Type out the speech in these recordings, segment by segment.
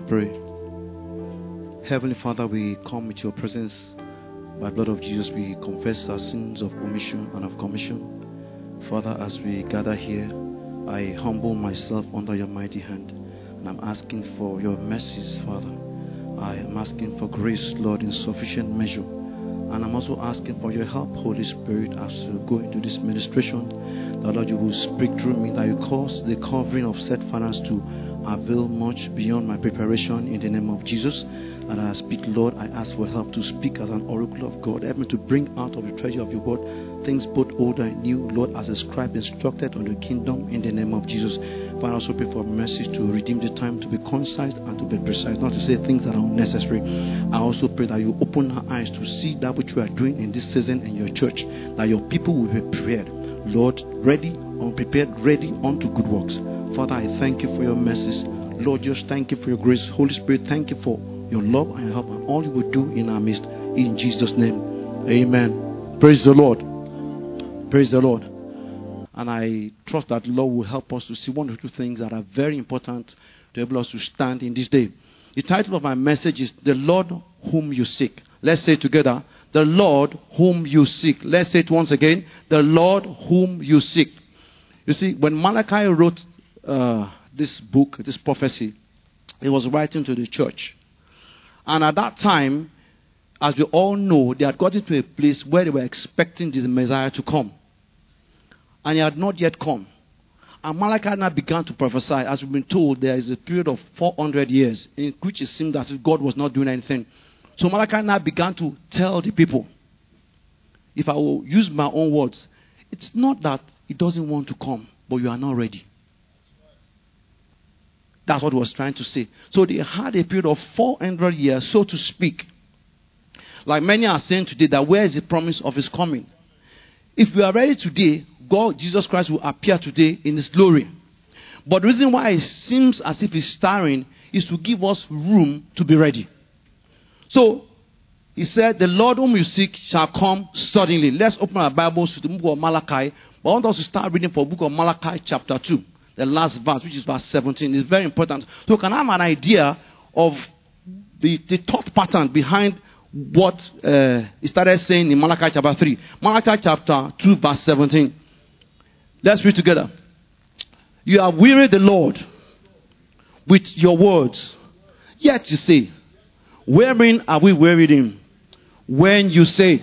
pray. Heavenly Father, we come with your presence. By the blood of Jesus, we confess our sins of omission and of commission. Father, as we gather here, I humble myself under your mighty hand. And I'm asking for your mercies, Father. I am asking for grace, Lord, in sufficient measure. And I'm also asking for your help, Holy Spirit, as we go into this ministration. That, Lord, you will speak through me, that you cause the covering of said finance to avail much beyond my preparation in the name of Jesus. And as I speak, Lord, I ask for help to speak as an oracle of God. Help me to bring out of the treasure of your word things both old and new, Lord, as a scribe instructed on the kingdom in the name of Jesus. Father, I also pray for mercy to redeem the time, to be concise and to be precise, not to say things that are unnecessary. I also pray that you open our eyes to see that which you are doing in this season in your church, that your people will be prepared, Lord, ready, unprepared, ready unto good works. Father, I thank you for your mercies. Lord, just thank you for your grace. Holy Spirit, thank you for your love and your help and all you will do in our midst. In Jesus' name, amen. Praise the Lord. Praise the Lord. And I trust that the Lord will help us to see one or two things that are very important to enable us to stand in this day. The title of my message is The Lord Whom You Seek. Let's say it together. The Lord Whom You Seek. Let's say it once again. The Lord Whom You Seek. You see, when Malachi wrote this book, this prophecy, he was writing to the church. And at that time, as we all know, they had gotten to a place where they were expecting the Messiah to come. And he had not yet come. And Malachi now began to prophesy. As we've been told, there is a period of 400 years in which it seemed as if God was not doing anything. So Malachi now began to tell the people, if I will use my own words, it's not that he doesn't want to come, but you are not ready. That's what he was trying to say. So they had a period of 400 years, so to speak. Like many are saying today, that where is the promise of his coming? If we are ready today, God, Jesus Christ, will appear today in his glory. But the reason why it seems as if he's starring is to give us room to be ready. So, he said, the Lord whom you seek shall come suddenly. Let's open our Bibles to the book of Malachi. But I want us to start reading from the book of Malachi chapter 2. The last verse, which is verse 17, is very important. So we can have an idea of the thought pattern behind what he started saying in Malachi chapter 3. Malachi chapter 2, verse 17. Let's read together. You have wearied the Lord with your words. Yet you say, wherein are we wearied him? When you say,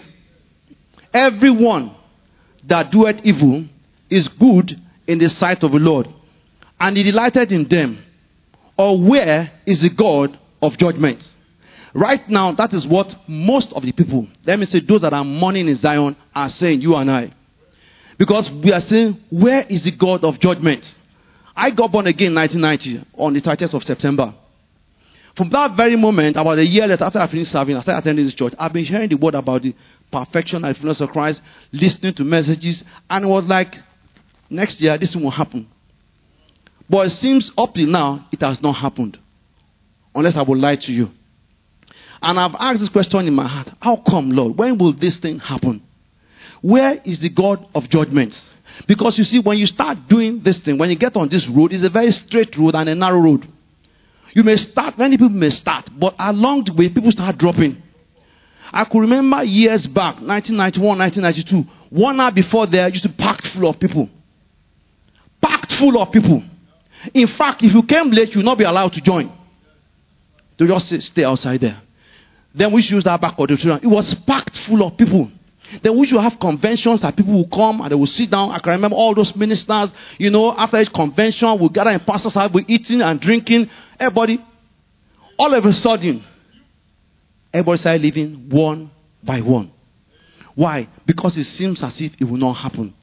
everyone that doeth evil is good in the sight of the Lord, and he delighted in them. Or where is the God of judgment? Right now, that is what most of the people, let me say those that are mourning in Zion, are saying, you and I. Because we are saying, where is the God of judgment? I got born again in 1990 on the 30th of September. From that very moment, about a year later, after I finished serving, I started attending this church. I've been hearing the word about the perfection and fullness of Christ, listening to messages, and it was like, next year, this will happen. But it seems up till now, it has not happened. Unless I will lie to you. And I've asked this question in my heart. How come, Lord? When will this thing happen? Where is the God of judgment? Because you see, when you start doing this thing, when you get on this road, it's a very straight road and a narrow road. You may start, many people may start, but along the way, people start dropping. I could remember years back, 1991, 1992, 1 hour before there, used to be packed full of people. Packed full of people. In fact, if you came late, you will not be allowed to join. To just stay outside there. Then we should use that back auditorium. It was packed full of people. Then we should have conventions that people will come and they will sit down. I can remember all those ministers, after each convention, we'll gather in pastor's house, we're eating and drinking. Everybody, all of a sudden, everybody started leaving one by one. Why? Because it seems as if it will not happen.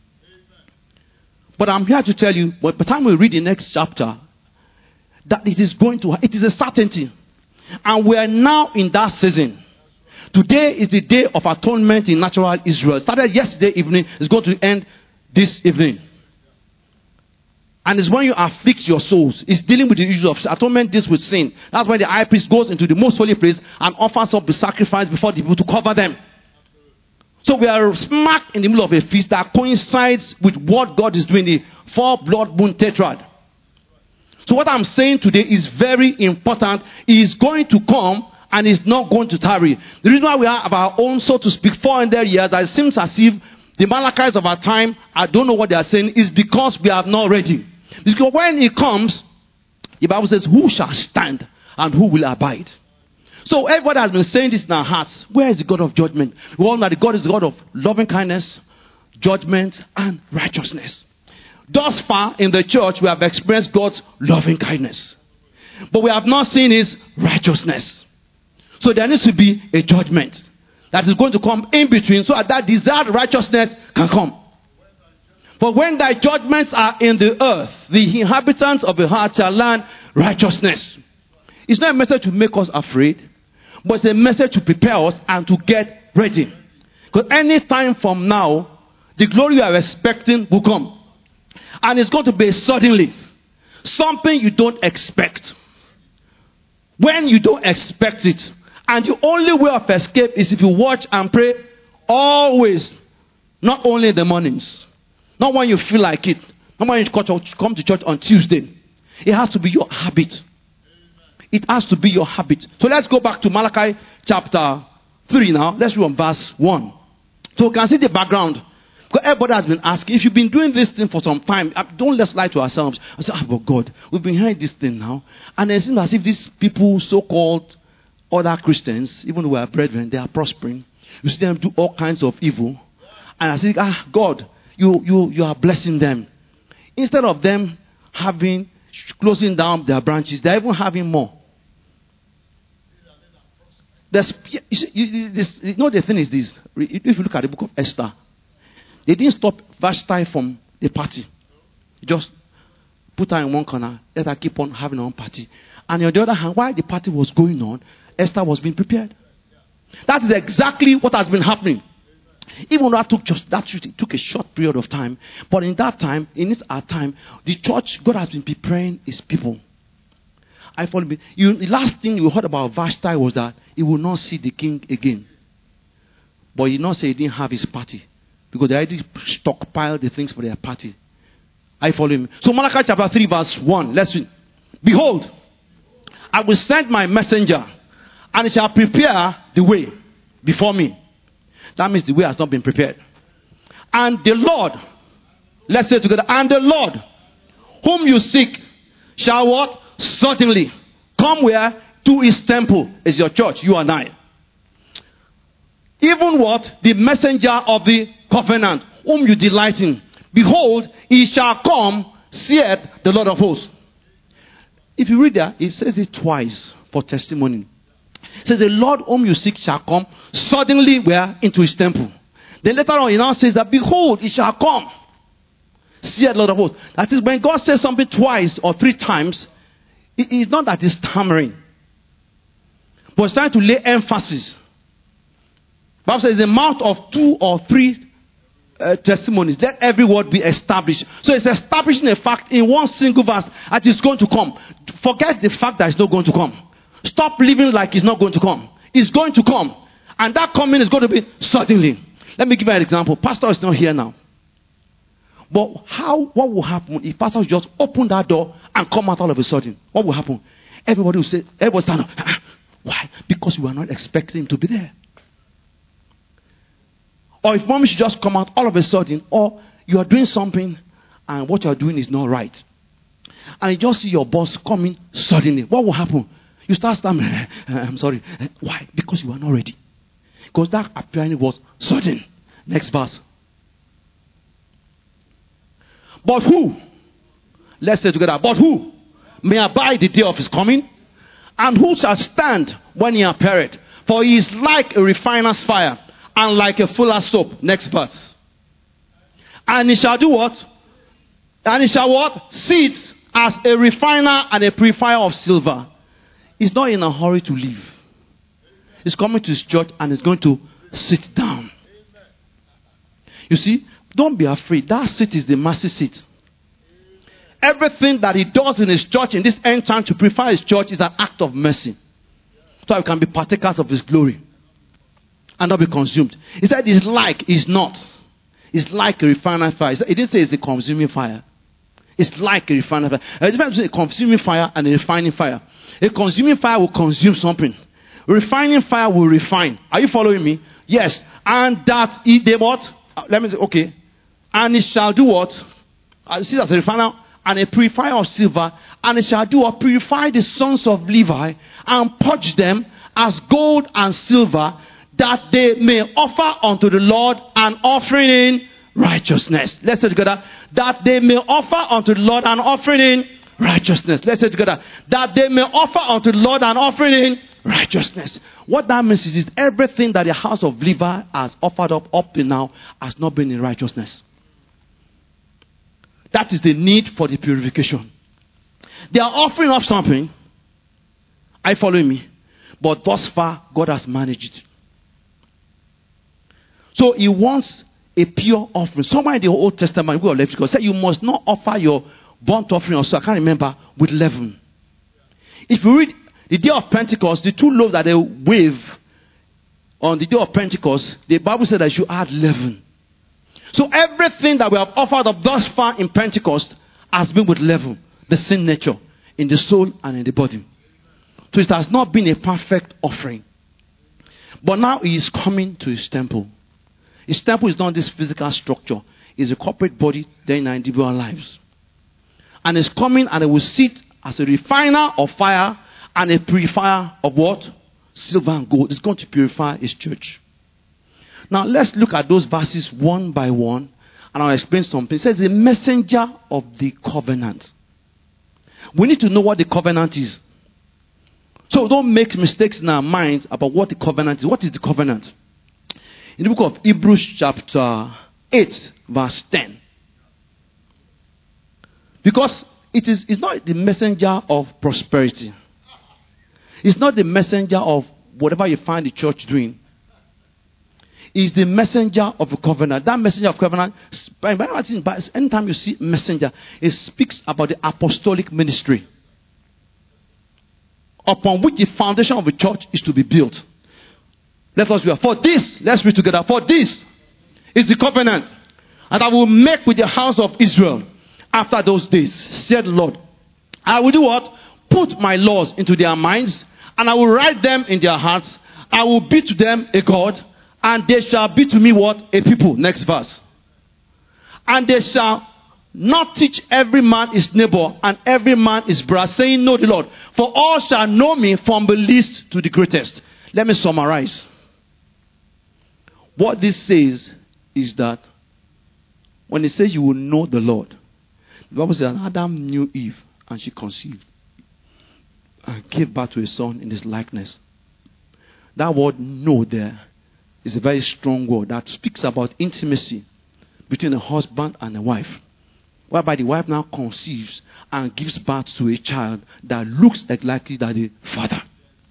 But I'm here to tell you, by the time we read the next chapter, that it is a certainty. And we are now in that season. Today is the day of atonement in natural Israel. It started yesterday evening. It's going to end this evening. And it's when you afflict your souls. It's dealing with the issue of atonement, deals with sin. That's when the high priest goes into the most holy place and offers up the sacrifice before the people to cover them. So we are smack in the middle of a feast that coincides with what God is doing, the 4 blood moon tetrad. So what I'm saying today is very important. He is going to come and is not going to tarry. The reason why we have our own, so to speak, 400 years, that it seems as if the Malachites of our time, I don't know what they are saying, is because we are not ready. Because when he comes, the Bible says, who shall stand and who will abide? So everybody has been saying this in our hearts. Where is the God of judgment? We all know that God is the God of loving kindness, judgment, and righteousness. Thus far in the church, we have experienced God's loving kindness. But we have not seen his righteousness. So there needs to be a judgment that is going to come in between so that desired righteousness can come. For when thy judgments are in the earth, the inhabitants of the heart shall learn righteousness. It's not a message to make us afraid, but it's a message to prepare us and to get ready. Because any time from now, the glory you are expecting will come. And it's going to be suddenly. Something you don't expect. When you don't expect it. And the only way of escape is if you watch and pray always. Not only in the mornings. Not when you feel like it. Not when you come to church on Tuesday. It has to be your habit. It has to be your habit. So let's go back to Malachi chapter 3 now. Let's read on verse 1. So you can see the background. Because everybody has been asking, if you've been doing this thing for some time, don't let's lie to ourselves. I say, but God, we've been hearing this thing now. And it seems as if these people, so-called other Christians, even though we are brethren, they are prospering. You see them do all kinds of evil. And I say, God, you are blessing them. Instead of them closing down their branches, they're even having more. The thing is this. If you look at the book of Esther, they didn't stop Vashti from the party. Just put her in one corner, let her keep on having her own party. And on the other hand, while the party was going on, Esther was being prepared. That is exactly what has been happening. Even though it took a short period of time, but in that time, our time, the church, God has been preparing his people. The last thing you heard about Vashti was that he will not see the king again. But he did not say he didn't have his party. Because they already stockpiled the things for their party. I follow him. So Malachi chapter 3 verse 1. Let's read. Behold, I will send my messenger, and he shall prepare the way before me. That means the way has not been prepared. And the Lord, let's say together, and the Lord, whom you seek, shall what? Suddenly come where? To his temple. Is your church, you and I. Even what? The messenger of the covenant, whom you delight in. Behold, he shall come, saith the Lord of hosts. If you read there, it says it twice for testimony. It says the Lord whom you seek shall come suddenly where? Into his temple. Then later on, he now says that behold, he shall come, saith the Lord of hosts. That is, when God says something twice or three times, it is not that he's stammering, but it's trying to lay emphasis. The Bible says, in the mouth of 2 or 3 testimonies, let every word be established. So it's establishing a fact in one single verse that is going to come. Forget the fact that it's not going to come. Stop living like it's not going to come. It's going to come. And that coming is going to be suddenly. Let me give you an example. Pastor is not here now. But what will happen if pastor just open that door and come out all of a sudden? What will happen? Everybody will say, everybody stand up. Why? Because you are not expecting him to be there. Or if mommy should just come out all of a sudden, or you are doing something and what you are doing is not right. And you just see your boss coming suddenly. What will happen? You start stammering. I'm sorry. Why? Because you are not ready. Because that appearing was sudden. Next verse. But who? Let's say together. But who may abide the day of his coming? And who shall stand when he appeareth? For he is like a refiner's fire, and like a fuller's soap. Next verse. And he shall do what? And he shall what? Sit as a refiner and a purifier of silver. He's not in a hurry to leave. He's coming to his church and he's going to sit down. You see, don't be afraid. That seat is the mercy seat. Everything that he does in his church in this end time to purify his church is an act of mercy. So we can be partakers of his glory and not be consumed. He said it's not. It's like a refiner's fire. He didn't say it's a consuming fire. It's like a refining fire. There's a difference between a consuming fire and a refining fire. A consuming fire will consume something. Refining fire will refine. Are you following me? Yes. And that they what? Let me say, okay. And it shall do what? See, that's a refiner and a purifier of silver. And it shall do what? Purify the sons of Levi and purge them as gold and silver, that they may offer unto the Lord an offering in righteousness. Let's say together. That they may offer unto the Lord an offering in righteousness. Let's say together. That they may offer unto the Lord an offering in righteousness. What that means is everything that the house of Levi has offered up to now has not been in righteousness. That is the need for the purification. They are offering up something. Are you following me? But thus far, God has managed it. So he wants a pure offering. Somewhere in the Old Testament, we Leviticus said you must not offer your burnt offering or so, I can't remember, with leaven. If you read the day of Pentecost, the two loaves that they wave on the day of Pentecost, the Bible said that you should add leaven. So everything that we have offered up thus far in Pentecost has been with leaven, the sin nature, in the soul and in the body. So it has not been a perfect offering. But now he is coming to his temple. His temple is not this physical structure. It's a corporate body there in our individual lives. And he's coming and he will sit as a refiner of fire and a purifier of what? Silver and gold. He's going to purify his church. Now let's look at those verses one by one, and I'll explain something. It says the messenger of the covenant. We need to know what the covenant is. So don't make mistakes in our minds about what the covenant is. What is the covenant? In the book of Hebrews chapter 8 verse 10. Because it's not the messenger of prosperity. It's not the messenger of whatever you find the church doing. Is the messenger of a covenant. That messenger of covenant, anytime you see messenger, it speaks about the apostolic ministry upon which the foundation of the church is to be built. Let us read. For this, let's read together. For this is the covenant, and I will make with the house of Israel after those days, said the Lord. I will do what? Put my laws into their minds, and I will write them in their hearts. I will be to them a God, and they shall be to me what? A people. Next verse. And they shall not teach every man his neighbor and every man his brother, saying, know the Lord. For all shall know me from the least to the greatest. Let me summarize. What this says is that when it says you will know the Lord, the Bible says Adam knew Eve and she conceived and gave birth to a son in his likeness. That word know there is a very strong word that speaks about intimacy between a husband and a wife. Whereby the wife now conceives and gives birth to a child that looks exactly like the father.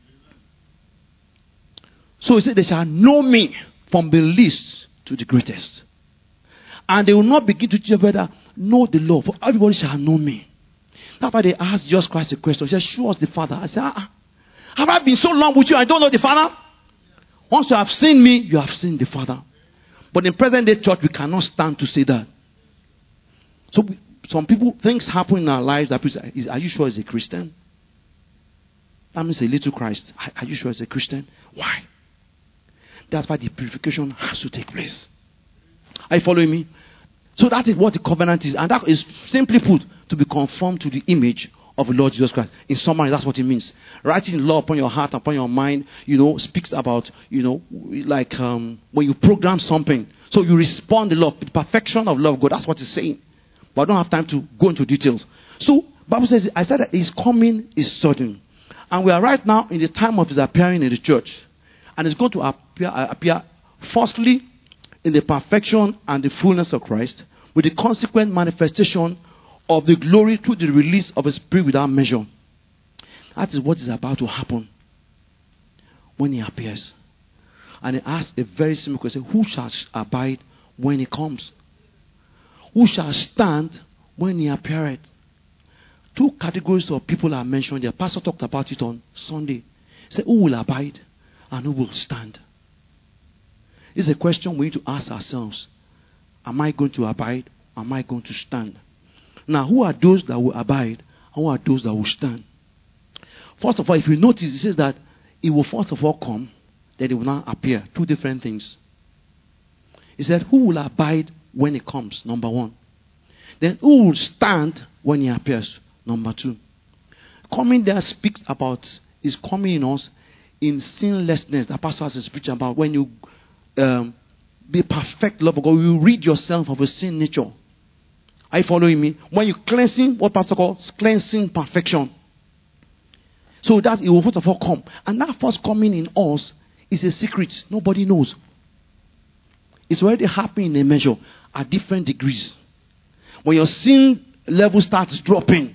So he said, they shall know me from the least to the greatest. And they will not begin to teach whether know the Lord, for everybody shall know me. That's why they asked Jesus Christ a question. He said, show us the Father. I said, have I been so long with you? I don't know the Father. Once you have seen me, you have seen the Father. But in present day church, we cannot stand to say that. So some people, things happen in our lives that people say, are you sure he's a Christian? That means a little Christ. Are you sure he's a Christian? Why? That's why the purification has to take place. Are you following me? So that is what the covenant is. And that is simply put, to be conformed to the image of the Lord Jesus Christ. In summary, that's what it means. Writing law upon your heart, upon your mind, speaks about, like when you program something. So you respond to love, the perfection of love of God. That's what it's saying. But I don't have time to go into details. So, Bible says, I said that his coming is sudden. And we are right now in the time of his appearing in the church. And it's going to appear firstly in the perfection and the fullness of Christ, with the consequent manifestation of the glory through the release of a spirit without measure. That is what is about to happen when he appears. And he asks a very simple question: who shall abide when he comes? Who shall stand when he appeareth? Two categories of people are mentioned there. Pastor talked about it on Sunday. He said, who will abide and who will stand? This is a question we need to ask ourselves. Am I going to abide? Am I going to stand? Now, who are those that will abide and who are those that will stand? First of all, if you notice, it says that it will first of all come, then it will now appear. Two different things. He said, who will abide when it comes? Number one. Then who will stand when he appears? Number two. Coming there speaks about is coming in us in sinlessness. The pastor has a speech about when you be perfect love of God, you rid yourself of a sin nature. Are you following me? When you cleansing, what pastor calls cleansing perfection. So that it will first of all come. And that first coming in us is a secret. Nobody knows. It's already happening in a measure at different degrees. When your sin level starts dropping,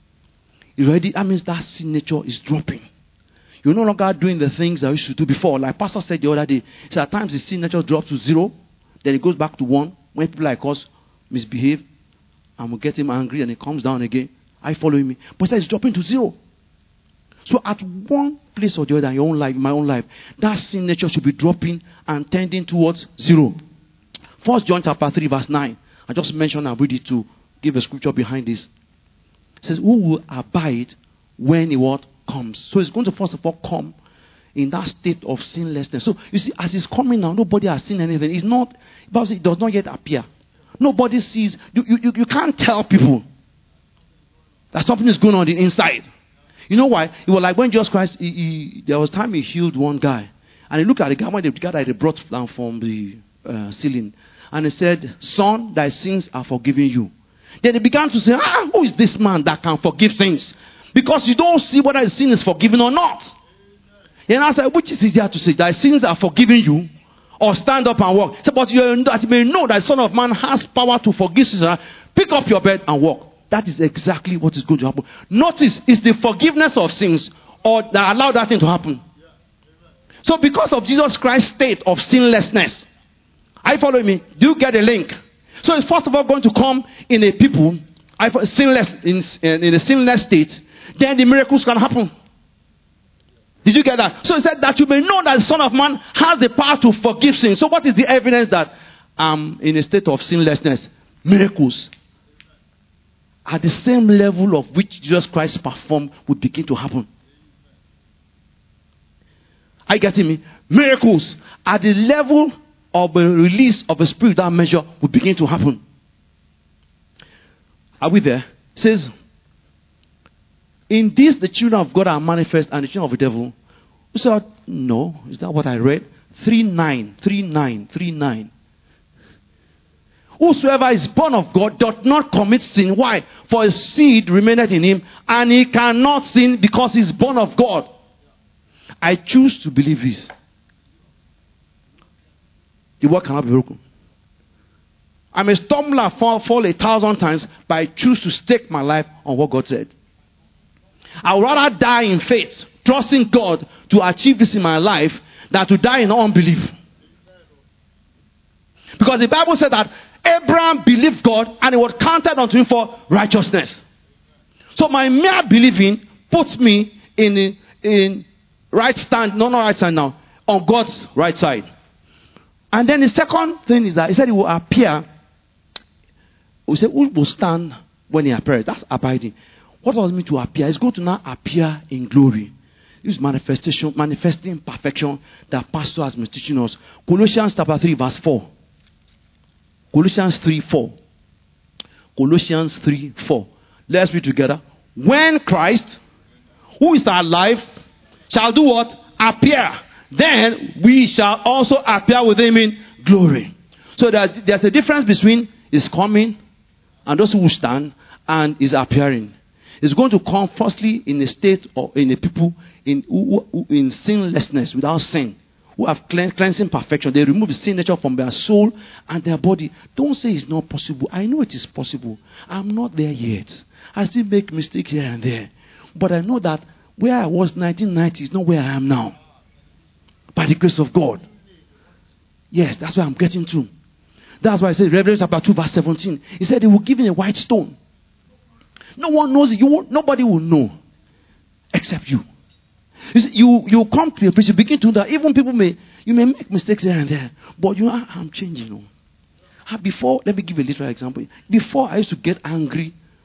that means that sin nature is dropping. You're no longer doing the things that you should do before. Like Pastor said the other day, so at times the sin nature drops to 0, then it goes back to 1. When people like us misbehave, and we get him angry, and it comes down again. Are you following me? But it's dropping to 0. So at one place or the other in your own life, my own life, that sin nature should be dropping and tending towards 0. 1 John chapter 3 verse 9. I just mentioned, I'll read it to give a scripture behind this. It says, who will abide when the word comes? So it's going to first of all come in that state of sinlessness. So you see, as it's coming now, nobody has seen anything. It's not, it does not yet appear. Nobody sees, you can't tell people that something is going on the inside. You know why? It was like when Jesus Christ, there was time he healed one guy. And he looked at the guy, when the guy that he brought down from the ceiling. And he said, son, thy sins are forgiven you. Then they began to say, who is this man that can forgive sins? Because you don't see whether his sin is forgiven or not. And I said, which is easier to say, thy sins are forgiven you, or stand up and walk? So, but you may know that the Son of Man has power to forgive sins. Pick up your bed and walk. That is exactly what is going to happen. Notice, it's the forgiveness of sins or that allow that thing to happen. So because of Jesus Christ's state of sinlessness, are you following me? Do you get a link? So it's first of all going to come in a people, sinless, in a sinless state. Then the miracles can happen. Did you get that? So he said that you may know that the Son of Man has the power to forgive sins. So what is the evidence that I'm in a state of sinlessness? Miracles. At the same level of which Jesus Christ performed would begin to happen. Are you getting me? Miracles at the level of a release of a spirit, that measure would begin to happen. Are we there? It says, in this the children of God are manifest and the children of the devil. You said, no, is that what I read? 3:9. Whosoever is born of God doth not commit sin. Why? For his seed remaineth in him, and he cannot sin because he is born of God. I choose to believe this. The word cannot be broken. I may stumble and fall 1,000 times, but I choose to stake my life on what God said. I would rather die in faith, trusting God to achieve this in my life, than to die in unbelief. Because the Bible said that Abraham believed God and it was counted unto him for righteousness. So my mere believing puts me in right stand, not right stand now, on God's right side. And then the second thing is that he said it will appear. We said who will stand when he appears? That's abiding. What does it mean to appear? It's going to now appear in glory. This manifesting perfection that Pastor has been teaching us. Colossians chapter 3 verse 4. Colossians 3:4. Colossians 3:4. Let's read together. When Christ, who is our life, shall do what? Appear. Then we shall also appear with him in glory. So there's a difference between his coming and those who will stand and his appearing. It's going to come firstly in a state or in a people in sinlessness, without sin, who have cleansing perfection. They remove the sin nature from their soul and their body. Don't say it's not possible. I know it is possible. I'm not there yet. I still make mistakes here and there. But I know that where I was 1990 is not where I am now. By the grace of God. Yes, that's where I'm getting to. That's why I said Revelation chapter 2 verse 17. He said he will give him a white stone. No one knows it. Nobody will know except you. You come to a place, you begin to do that. Even people may make mistakes here and there. But I'm changing. Before, let me give a literal example. Before I used to get angry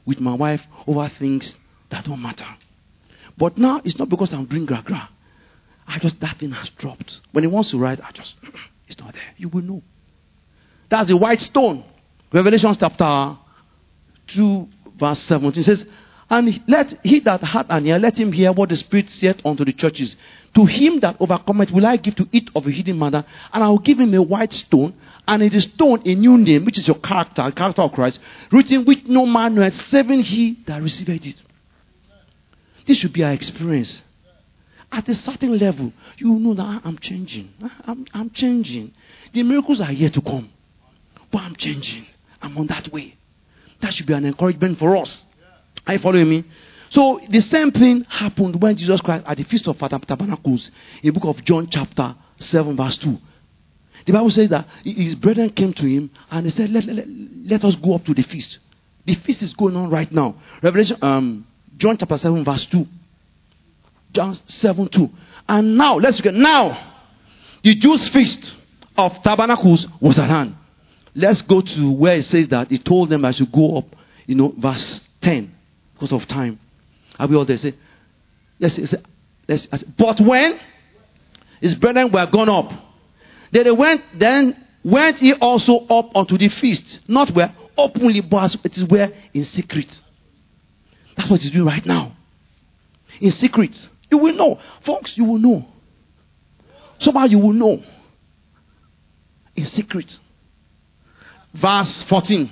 with my wife over things that don't matter. But now it's not because I'm doing gra-gra. That thing has dropped. When he wants to write, it's not there. You will know. That's the white stone. Revelation chapter 2, verse 17 says, and let he that hath an ear, let him hear what the Spirit saith unto the churches. To him that overcometh will I give to eat of a hidden manna, and I will give him a white stone, and in the stone a new name, which is your character, the character of Christ, written which no man knoweth, saving he that receiveth it. This should be our experience. At a certain level, you will know that I'm changing. I'm changing. The miracles are yet to come. But I'm changing. I'm on that way. That should be an encouragement for us. Are you following me? So the same thing happened when Jesus Christ at the Feast of Tabernacles in the book of John chapter 7 verse 2. The Bible says that his brethren came to him and they said, let us go up to the feast. The feast is going on right now. John chapter 7 verse 2. John 7 2. And now, let's get now. The Jews' feast of Tabernacles was at hand. Let's go to where it says that he told them I should go up, verse 10 because of time. Are we all there? Say, yes. But when his brethren were gone up, then went he also up unto the feast, not where openly, but it is where in secret. That's what he's doing right now. In secret. You will know. Folks, you will know. Somehow you will know. In secret. Verse 14.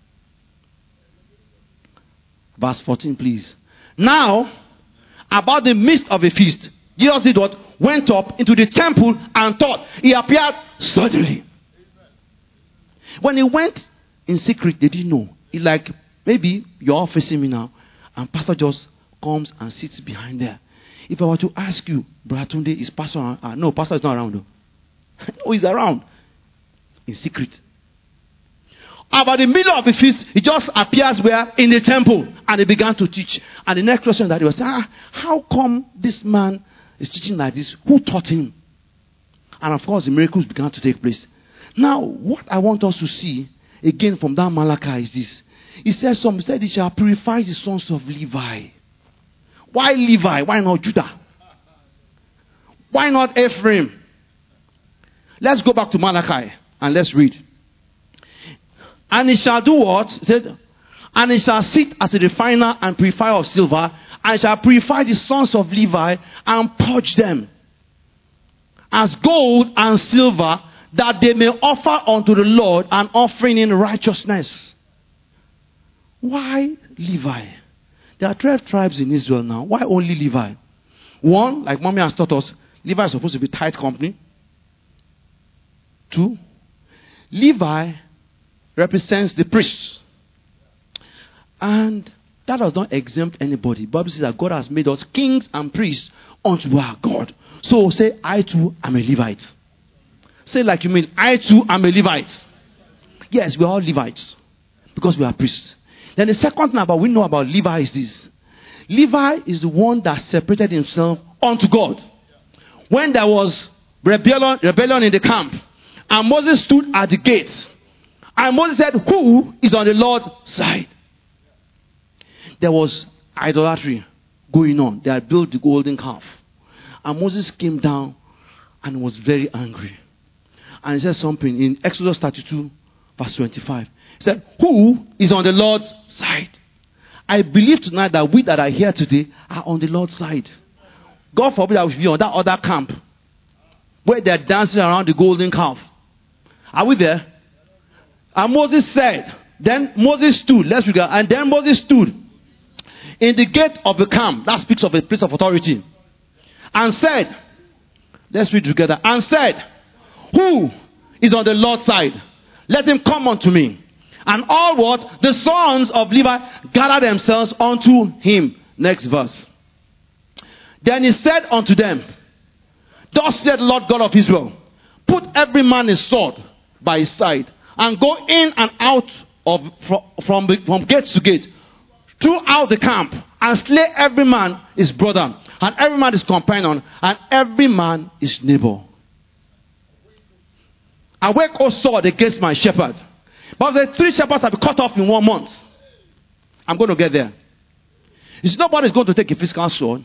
Verse 14, please. Now, about the midst of a feast, Jesus did what? Went up into the temple and taught. He appeared suddenly. When he went in secret, they didn't know. It's like, maybe you're all facing me now, and pastor just comes and sits behind there. If I were to ask you, Brother Tunde, is pastor around? No, pastor is not around though. No, he's around. In secret. About the middle of the feast, he just appears where? In the temple. And he began to teach. And the next question that he was saying, how come this man is teaching like this? Who taught him? And of course, the miracles began to take place. Now, what I want us to see, again from that Malachi, is this. He said, he shall purify the sons of Levi. Why Levi? Why not Judah? Why not Ephraim? Let's go back to Malachi and let's read. And he shall do what? He said, and he shall sit as a refiner and purifier of silver, and shall purify the sons of Levi and purge them as gold and silver, that they may offer unto the Lord an offering in righteousness. Why Levi? There are 12 tribes in Israel now. Why only Levi? One, like Mommy has taught us, Levi is supposed to be tithe company. 2, Levi represents the priests. And that does not exempt anybody. The Bible says that God has made us kings and priests unto our God. So say, I too am a Levite. Say like you mean, I too am a Levite. Yes, we are all Levites. Because we are priests. Then the second thing we know about Levi is this. Levi is the one that separated himself unto God. When there was rebellion in the camp, and Moses stood at the gates, and Moses said, who is on the Lord's side? There was idolatry going on. They had built the golden calf. And Moses came down and was very angry. And he said something in Exodus 32, verse 25. He said, who is on the Lord's side? I believe tonight that we that are here today are on the Lord's side. God forbid I will be on that other camp where they're dancing around the golden calf. Are we there? And Moses said, then Moses stood, let's read, and then Moses stood in the gate of the camp, that speaks of a place of authority, and said, let's read together, and said, who is on the Lord's side? Let him come unto me. And all what? The sons of Levi gathered themselves unto him. Next verse. Then he said unto them, thus said the Lord God of Israel, put every man his sword by his side, and go in and out from gate to gate, throughout the camp, and slay every man his brother, and every man his companion, and every man his neighbor. Awake, O sword, against my shepherd. But the 3 shepherds have been cut off in 1 month. I'm going to get there. You see, nobody's going to take a physical sword.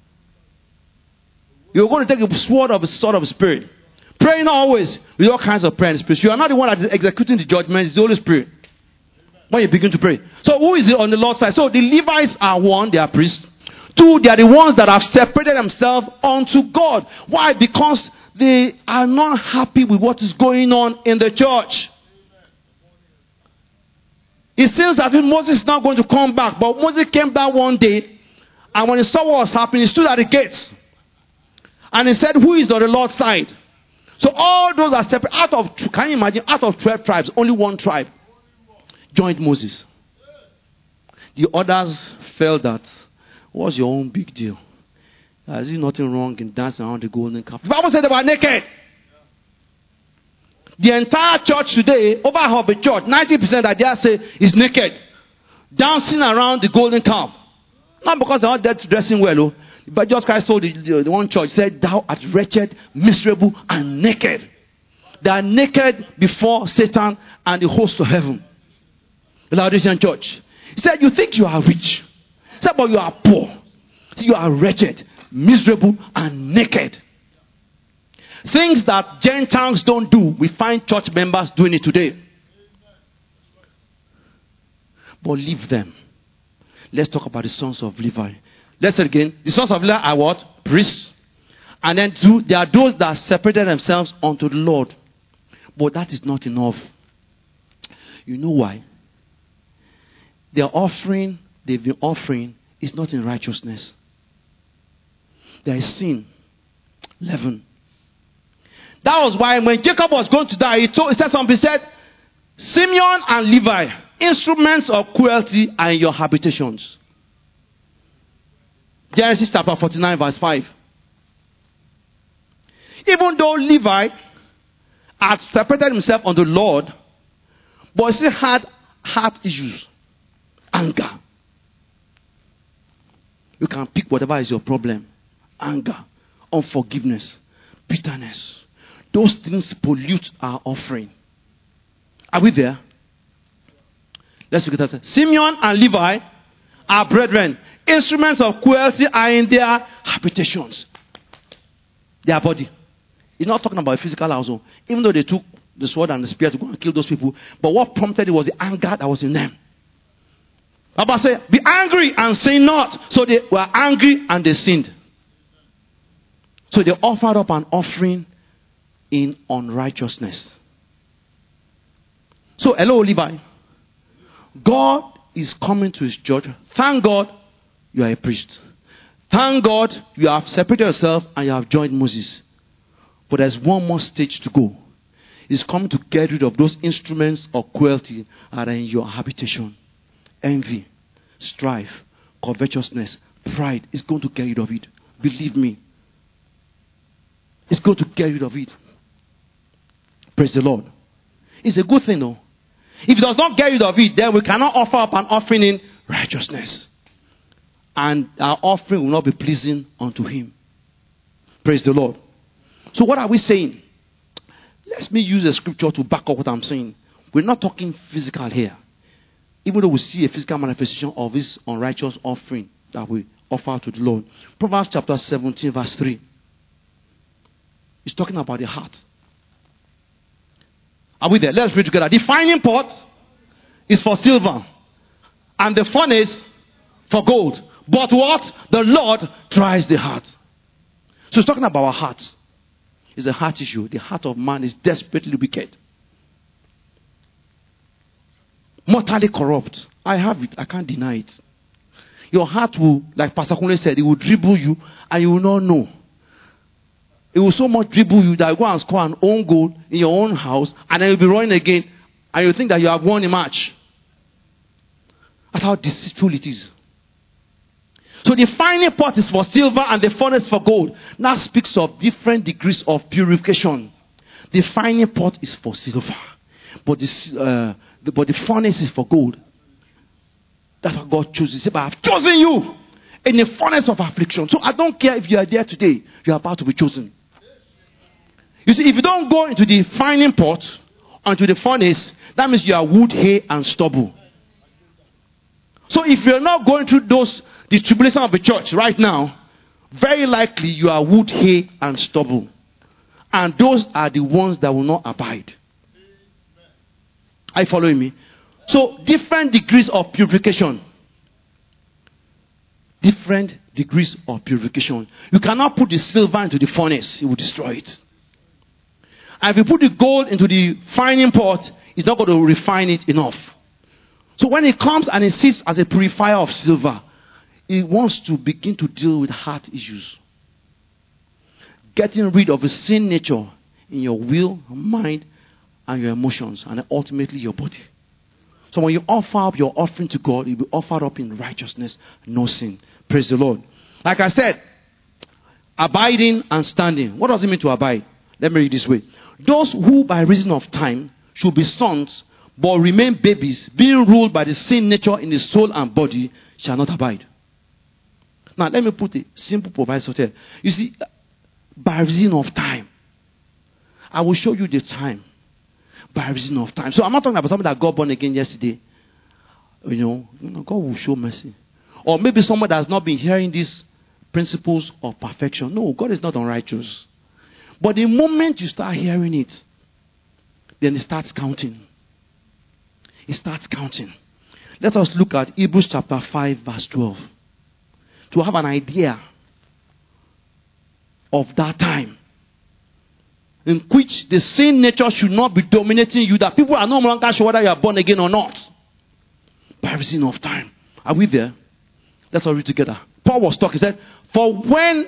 You're going to take a sword of the Spirit. Praying always with all kinds of prayer and spirit. You are not the one that is executing the judgment, it's the Holy Spirit. When you begin to pray. So who is on the Lord's side? So the Levites are one, they are priests. Two, they are the ones that have separated themselves unto God. Why? Because they are not happy with what is going on in the church. It seems as if Moses is not going to come back. But Moses came back one day, and when he saw what was happening, he stood at the gates. And he said, who is on the Lord's side? So all those are separate. Can you imagine? Out of 12 tribes, only one tribe joined Moses. The others felt that, what's your own big deal? Is there nothing wrong in dancing around the golden calf? The Bible said they were naked. The entire church today, over half the church, 90% that they say is naked. Dancing around the golden calf. Not because they're not dressing well, but just Christ told the one church, said, thou art wretched, miserable, and naked. They are naked before Satan and the host of heaven. The Laodicean church. He said, you think you are rich. He said, but you are poor. You are wretched, miserable, and naked. Things that Gentiles don't do, we find church members doing it today. But leave them. Let's talk about the sons of Levi. Let's say it again. The sons of Levi are what? Priests. And then there are those that separated themselves unto the Lord. But that is not enough. You know why? Their offering, they've been offering, is not in righteousness. There is sin. 11. That was why when Jacob was going to die, he said something. He said, Simeon and Levi, instruments of cruelty are in your habitations. Genesis chapter 49 verse 5. Even though Levi had separated himself on the Lord, but he still had heart issues. Anger. You can pick whatever is your problem. Anger, unforgiveness, bitterness. Those things pollute our offering. Are we there? Let's look at that. Simeon and Levi are brethren. Instruments of cruelty are in their habitations. Their body. He's not talking about a physical household. Even though they took the sword and the spear to go and kill those people. But what prompted it was the anger that was in them. Abba said, be angry and sin not. So they were angry and they sinned. So they offered up an offering in unrighteousness. So, hello, Levi. God is coming to his church. Thank God you are a priest. Thank God you have separated yourself and you have joined Moses. But there's one more stage to go. He's coming to get rid of those instruments of cruelty that are in your habitation. Envy, strife, covetousness, pride. He's going to get rid of it. Believe me. He's going to get rid of it. Praise the Lord. It's a good thing though. If he does not get rid of it, then we cannot offer up an offering in righteousness. And our offering will not be pleasing unto him. Praise the Lord. So what are we saying? Let me use a scripture to back up what I'm saying. We're not talking physical here. Even though we see a physical manifestation of this unrighteous offering that we offer to the Lord. Proverbs chapter 17 verse 3. It's talking about the heart. Are we there? Let's read together. The fining pot is for silver, and the furnace for gold. But what? The Lord tries the heart. So it's talking about our hearts. It's a heart issue. The heart of man is desperately wicked. Mortally corrupt. I have it. I can't deny it. Your heart will, like Pastor Kunle said, it will dribble you and you will not know. It will so much dribble you that you go and score an own goal in your own house and then you'll be running again and you think that you have won a match. That's how deceitful it is. So the fining pot is for silver and the furnace for gold. Now speaks of different degrees of purification. The fining pot is for silver. But the furnace is for gold. That's what God chooses. He said, but I have chosen you in the furnace of affliction. So I don't care if you are there today. You are about to be chosen. You see, if you don't go into the fining pot, onto the furnace, that means you are wood, hay, and stubble. So if you're not going through the tribulation of the church right now, very likely you are wood, hay, and stubble. And those are the ones that will not abide. Are you following me? So different degrees of purification. Different degrees of purification. You cannot put the silver into the furnace. It will destroy it. And if you put the gold into the fining pot, it's not going to refine it enough. So when it comes and it sits as a purifier of silver, it wants to begin to deal with heart issues. Getting rid of a sin nature in your will, mind, and your emotions, and ultimately your body. So when you offer up your offering to God, it will be offered up in righteousness, no sin. Praise the Lord. Like I said, abiding and standing. What does it mean to abide? Let me read this way. Those who by reason of time should be sons, but remain babies, being ruled by the sin nature in the soul and body, shall not abide. Now let me put a simple proviso here. You see, by reason of time. I will show you the time. By reason of time. So I'm not talking about somebody that got born again yesterday. You know, God will show mercy. Or maybe someone that has not been hearing these principles of perfection. No, God is not unrighteous. But the moment you start hearing it, then it starts counting. It starts counting. Let us look at Hebrews chapter 5 verse 12. To have an idea of that time in which the sin nature should not be dominating you, that people are no longer sure whether you are born again or not. By reason of time. Are we there? Let's all read together. Paul was talking. He said, for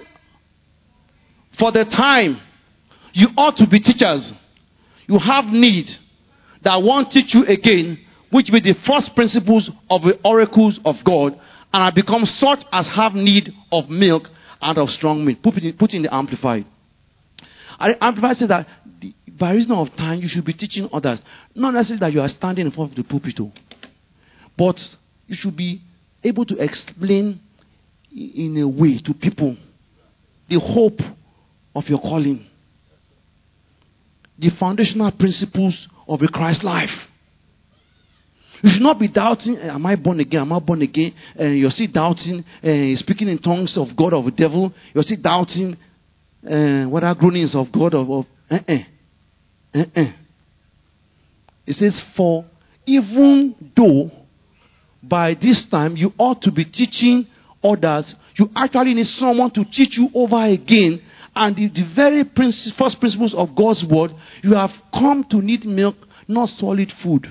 the time you ought to be teachers, you have need that won't teach you again, which be the first principles of the oracles of God, and have become such as have need of milk and of strong meat. Put in the Amplified. The Amplified says that by reason of time, you should be teaching others. Not necessarily that you are standing in front of the pulpit, but you should be able to explain in a way to people the hope of your calling, the foundational principles of a Christ life. You should not be doubting, am I born again? Am I born again? You're still doubting, speaking in tongues of God or the devil. You're still doubting whether groanings of God or It says, for even though by this time you ought to be teaching others, you actually need someone to teach you over again. And the very first principles of God's word, you have come to need milk, not solid food.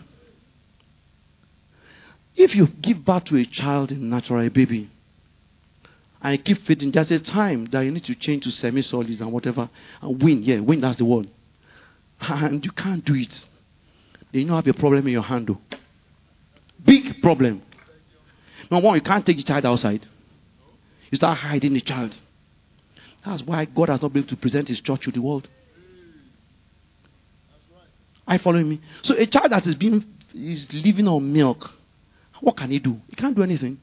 If you give birth to a child in natural, a baby, and you keep feeding, there's a time that you need to change to semi-solids and whatever, and win, that's the word. And you can't do it. Then you have a problem in your handle. Big problem. Number one, you can't take the child outside. You start hiding the child. That's why God has not been able to present his church to the world. Are you following me? So a child that is living on milk, what can he do? He can't do anything.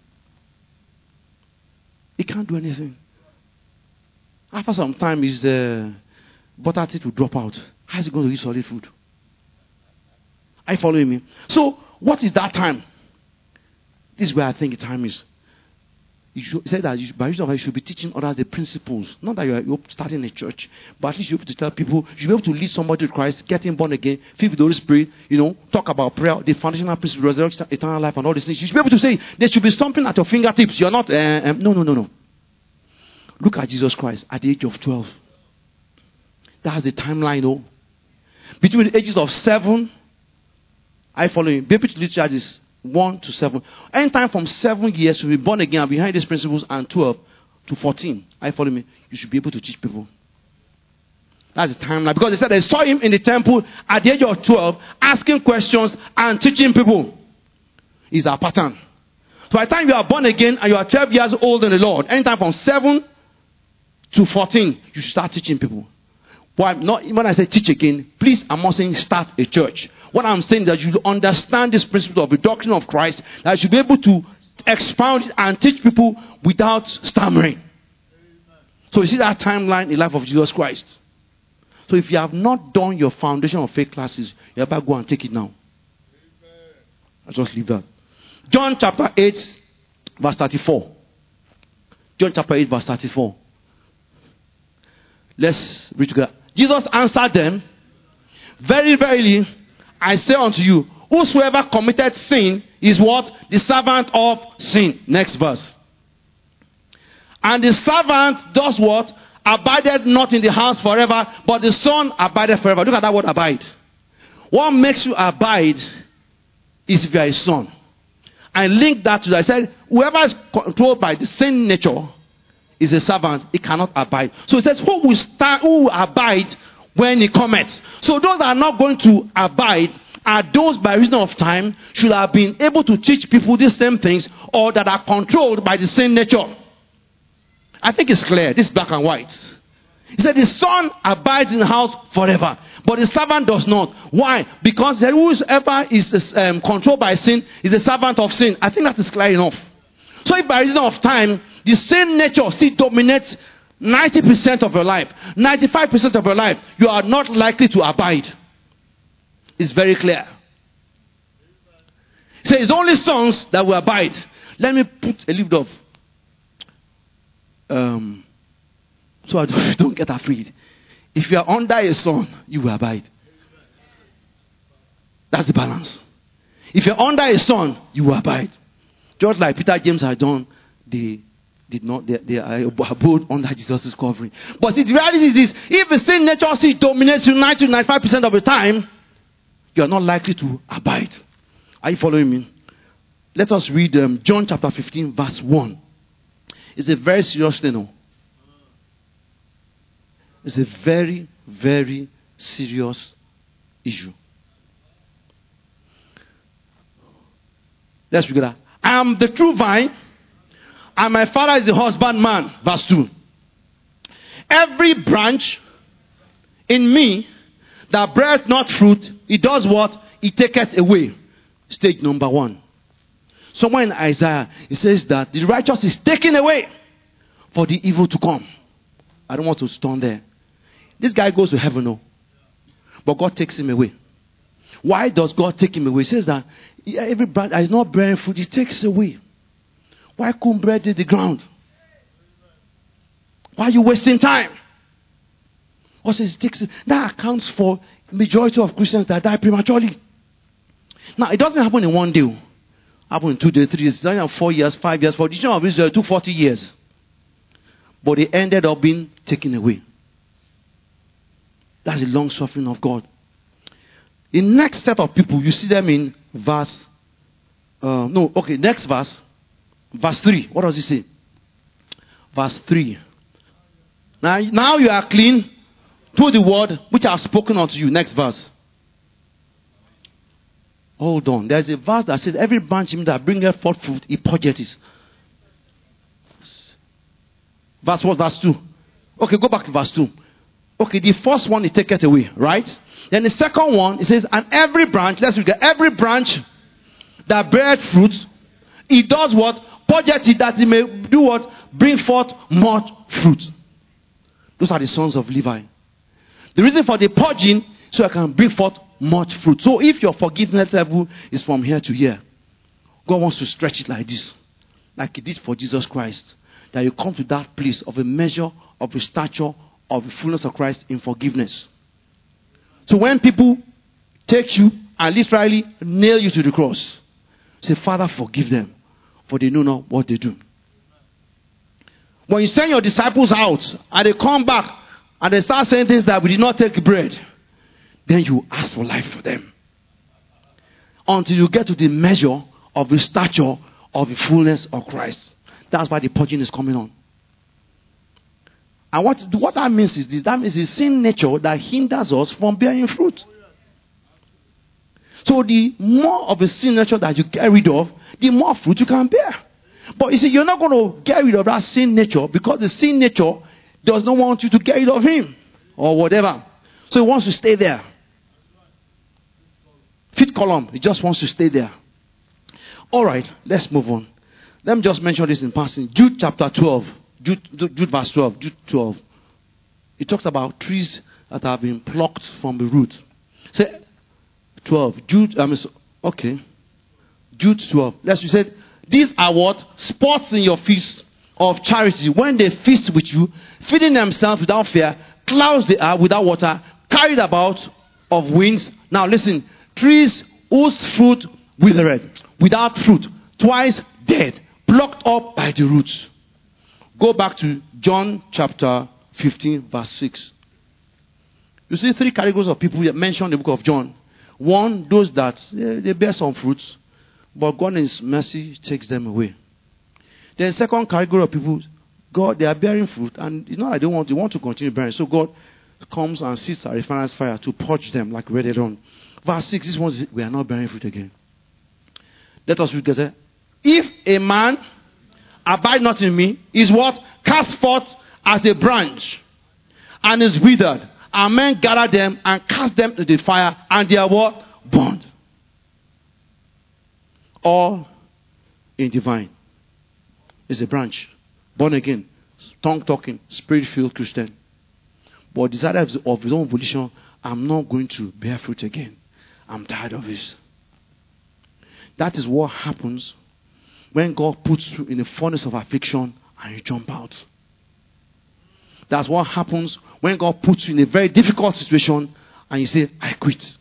He can't do anything. After some time, his butter teeth will drop out. How is he going to eat solid food? Are you following me? So, what is that time? This is where I think the time is. You said that by reason of it, you should be teaching others the principles. Not that you're starting a church, but at least you're able to tell people, you should be able to lead somebody to Christ, getting born again, filled with the Holy Spirit, talk about prayer, the foundational principles, resurrection, eternal life, and all these things. You should be able to say, there should be something at your fingertips. You're not, no. Look at Jesus Christ at the age of 12. That's the timeline, Between the ages of 7, I follow you. Baby to literature is 1 to 7. Anytime from 7 years to be born again and behind these principles, and 12 to 14. I follow me. You should be able to teach people. That's the timeline. Because they said they saw him in the temple at the age of 12, asking questions and teaching people. Is our pattern. So by the time you are born again and you are 12 years old in the Lord, anytime from 7 to 14, you should start teaching people. When I say teach again, please, I'm not saying start a church. What I'm saying is that you understand this principle of the doctrine of Christ, that you should be able to expound it and teach people without stammering. So you see that timeline in the life of Jesus Christ. So if you have not done your foundation of faith classes, you better go and take it now. I'll just leave that. John chapter 8, verse 34. John chapter 8, verse 34. Let's read together. Jesus answered them, very verily, I say unto you, whosoever committed sin is what? The servant of sin. Next verse. And the servant does what? Abideth not in the house forever, but the Son abideth forever. Look at that word abide. What makes you abide is if you are a son. I linked that to that. I said, whoever is controlled by the sin nature is a servant. He cannot abide. So it says, who will abide when he cometh? So those that are not going to abide are those by reason of time should have been able to teach people these same things, or that are controlled by the sin nature. I think it's clear. This is black and white. He said the son abides in the house forever, but the servant does not. Why? Because whoever is controlled by sin is a servant of sin. I think that is clear enough. So if by reason of time, the sin nature still dominates 90% of your life, 95% of your life, you are not likely to abide. It's very clear. He says it's only sons that will abide. Let me put a little bit of so I don't get afraid. If you are under a son, you will abide. That's the balance. If you're under a son, you will abide. Just like Peter, James had done, they abode under Jesus' covering. But see, the reality is this: if the sin nature dominates you 90-95% of the time, you are not likely to abide. Are you following me? Let us read John chapter 15, verse 1. It's a very serious thing. No? It's a very, very serious issue. Let's read that. I am the true vine, and my Father is the husbandman. Verse 2. Every branch in me that beareth not fruit, it does what? It taketh away. Stage number 1. Somewhere in Isaiah, it says that the righteous is taken away for the evil to come. I don't want to stand there. This guy goes to heaven, no. But God takes him away. Why does God take him away? He says that every branch that is not bearing fruit, he takes away. Why couldn't bread hit the ground? Why are you wasting time? What says it takes? That accounts for majority of Christians that die prematurely. Now, it doesn't happen in one day. It happens in 2 days, 3 years, 4 years, 5 years. For the children of Israel, it took 40 years. But they ended up being taken away. That's the long suffering of God. The next set of people, you see them in verse. Next verse. Verse 3. What does he say? Verse 3. Now you are clean through the word which I have spoken unto you. Next verse. Hold on. There's a verse that says, every branch in me that bringeth forth fruit, he purgeth it. Verse what? Verse 2. Okay, go back to verse 2. Okay, the first one is taken away, right? Then the second one, it says, and every branch, let's look at every branch that beareth fruit, it does what? Purgeth it, that it may do what? Bring forth much fruit. Those are the sons of Levi. The reason for the purging, so I can bring forth much fruit. So if your forgiveness level is from here to here, God wants to stretch it like this, like He did for Jesus Christ, that you come to that place of a measure of a stature of the fullness of Christ in forgiveness. So when people take you and literally nail you to the cross, say, Father, forgive them, for they know not what they do. When you send your disciples out and they come back and they start saying things that we did not take bread, then you ask for life for them. Until you get to the measure of the stature of the fullness of Christ. That's why the purging is coming on. And what that means is this. That means the sin nature that hinders us from bearing fruit. So the more of a sin nature that you get rid of, the more fruit you can bear. But you see, you're not going to get rid of that sin nature because the sin nature does not want you to get rid of him or whatever. So he wants to stay there. Fifth column, he just wants to stay there. All right, let's move on. Let me just mention this in passing. Jude chapter 12. Jude verse 12. Jude 12. It talks about trees that have been plucked from the root. Say 12. Jude 12. Let's say These are what? Spots in your feast of charity. When they feast with you, feeding themselves without fear, clouds they are without water, carried about of winds. Now listen, trees whose fruit withered, without fruit, twice dead, plucked up by the roots. Go back to John chapter 15, verse 6. You see 3 categories of people mentioned in the book of John. One, those that they bear some fruits, but God in His mercy takes them away. Then second category of people, God, they are bearing fruit, and it's not like they want to continue bearing. So God comes and sits at a refiner's fire to purge them, like we read it on. Verse 6, this one, we are not bearing fruit again. Let us read together. If a man abide not in me, is what? Cast forth as a branch, and is withered. And men gather them and cast them to the fire, and they are what? Burned. All in the vine is a branch, born again, tongue talking, spirit filled Christian, but decided of his own volition, I'm not going to bear fruit again. I'm tired of this. That is what happens when God puts you in the furnace of affliction and you jump out. That's what happens when God puts you in a very difficult situation and you say, I quit.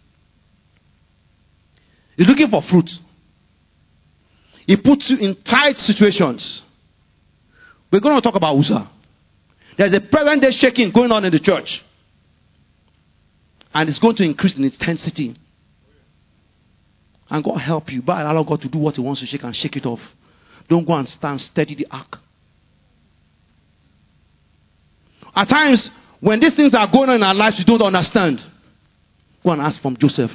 You're looking for fruit. He puts you in tight situations. We're going to talk about Uzzah. There's a present day shaking going on in the church. And it's going to increase in intensity. And God help you. But allow God to do what He wants to shake and shake it off. Don't go and stand steady the ark. At times, when these things are going on in our lives, you don't understand. Go and ask from Joseph.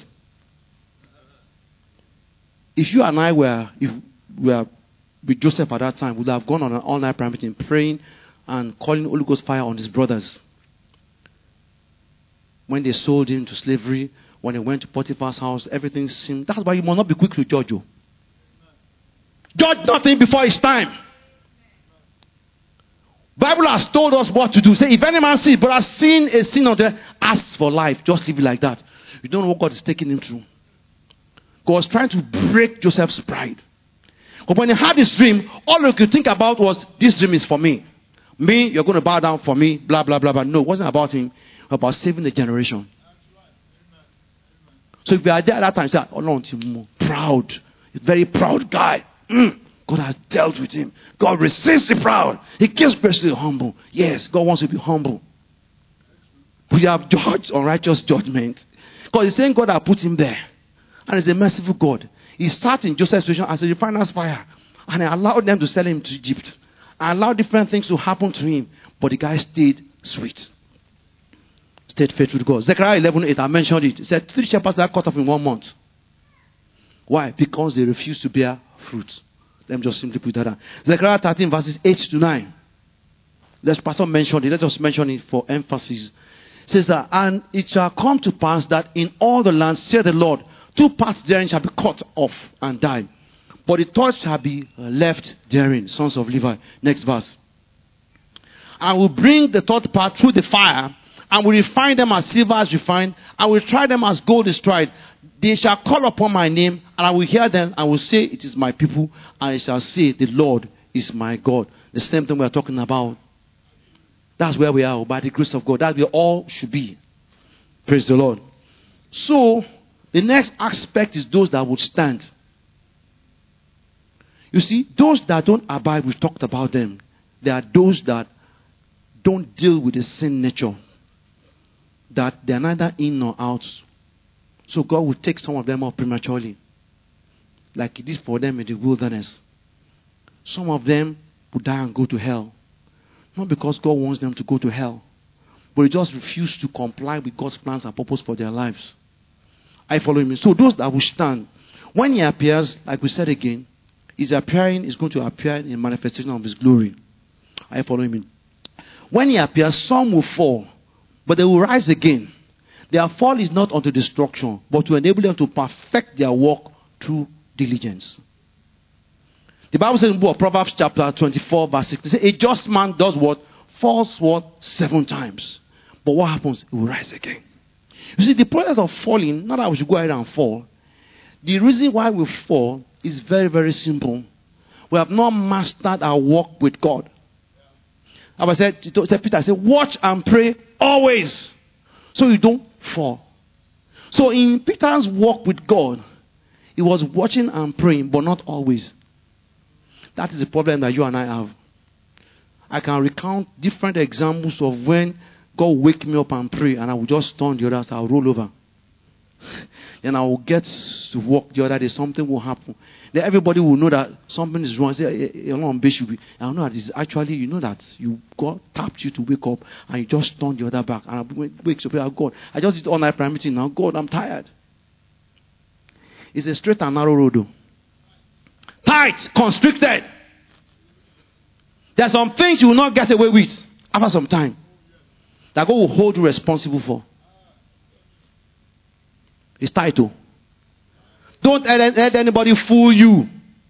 If you and I were with Joseph at that time, we would have gone on an all-night prayer meeting, praying and calling Holy Ghost fire on his brothers. When they sold him to slavery, when he went to Potiphar's house, everything seemed... That's why you must not be quick to judge you. Judge nothing before it's time. Bible has told us what to do. Say, if any man sees but has seen a sin of death, ask for life. Just leave it like that. You don't know what God is taking him through. God was trying to break Joseph's pride. But when he had this dream, all he could think about was, this dream is for me. Me, you're going to bow down for me, blah, blah, blah, blah. No, it wasn't about him. It was about saving the generation. So if you are there at that time, you say, oh no, proud. Very proud guy. God has dealt with him. God resists the proud. He gives grace to the humble. Yes, God wants you to be humble. We have judged unrighteous judgment. Because he's saying God has put him there. And he's a merciful God. He sat in Joseph's situation as a refiner's fire. And he allowed them to sell him to Egypt. And allowed different things to happen to him. But the guy stayed sweet. Stayed faithful to God. Zechariah 11:8, I mentioned it. It said 3 shepherds that cut off in 1 month. Why? Because they refused to bear fruit. Let me just simply put that down. Zechariah 13 verses 8 to 9. Let's Pastor mention it. Let's just mention it for emphasis. It says that, and it shall come to pass that in all the land, saith the Lord, 2 parts therein shall be cut off and die. But the third shall be left therein. Sons of Levi. Next verse. I will bring the third part through the fire, and will refine them as silver is refined, and will try them as gold is tried. They shall call upon my name, and I will hear them, and will say, it is my people, and they shall say, the Lord is my God. The same thing we are talking about. That's where we are, by the grace of God. That's where we all should be. Praise the Lord. So, the next aspect is those that would stand. You see, those that don't abide, we've talked about them. They are those that don't deal with the sin nature. That they are neither in nor out. So God will take some of them up prematurely. Like He did for them in the wilderness. Some of them will die and go to hell. Not because God wants them to go to hell. But they just refuse to comply with God's plans and purpose for their lives. I follow me. So those that will stand. When He appears, like we said again, His appearing is going to appear in manifestation of His glory. I follow me. When He appears, some will fall. But they will rise again. Their fall is not unto destruction, but to enable them to perfect their work through diligence. The Bible says in the book of Proverbs chapter 24 verse 6, it says, a just man does what? Falls what? 7 times. But what happens? He will rise again. You see, the process of falling, not that we should go ahead and fall. The reason why we fall is very, very simple. We have not mastered our walk with God. I said, Peter, I said, watch and pray always, so you don't fall. So in Peter's walk with God, he was watching and praying, but not always. That is the problem that you and I have. I can recount different examples of when God wake me up and pray, and I will just turn the other side, I'll roll over. And I will get to walk the other day, something will happen. Then everybody will know that something is wrong. I say, I know that it's actually, you know that God tapped you to wake up, and you just turn the other back. And I wake up, God, I just did all night prayer meeting now. God, I'm tired. It's a straight and narrow road, though. Tight, constricted. There are some things you will not get away with after some time that God will hold you responsible for. It's tight, though. Don't let anybody fool you.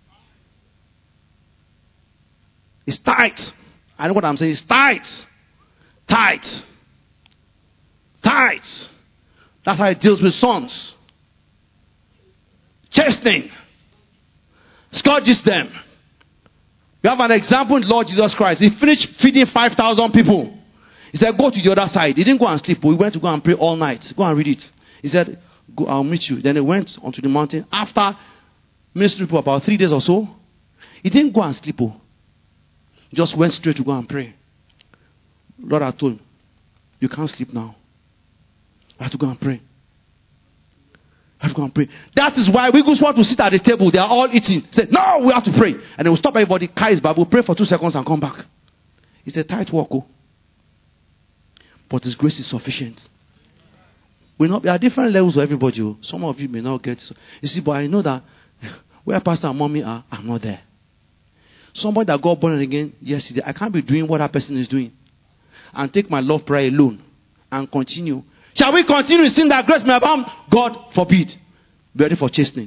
It's tight. I know what I'm saying. It's tight. Tight. Tight. That's how it deals with sons. Chastening. Scourges them. We have an example in the Lord Jesus Christ. He finished feeding 5,000 people. He said, go to the other side. He didn't go and sleep. He went to go and pray all night. Go and read it. He said, go, I'll meet you. Then he went onto the mountain. After ministering for about 3 days or so, he didn't go and sleep. He just went straight to go and pray. Lord, I told him, you can't sleep now. I have to go and pray. I have to go and pray. That is why we just want to sit at the table. They are all eating. Say, no, we have to pray. And they will stop everybody, carry his Bible, pray for 2 seconds and come back. It's a tight walk. But his grace is sufficient. There are different levels of everybody. Some of you may not get. You see, but I know that where Pastor and Mommy are, I'm not there. Somebody that got born again yesterday, I can't be doing what that person is doing. And take my love prayer alone and continue. Shall we continue to sin that grace may abound? God forbid. Be ready for chastening.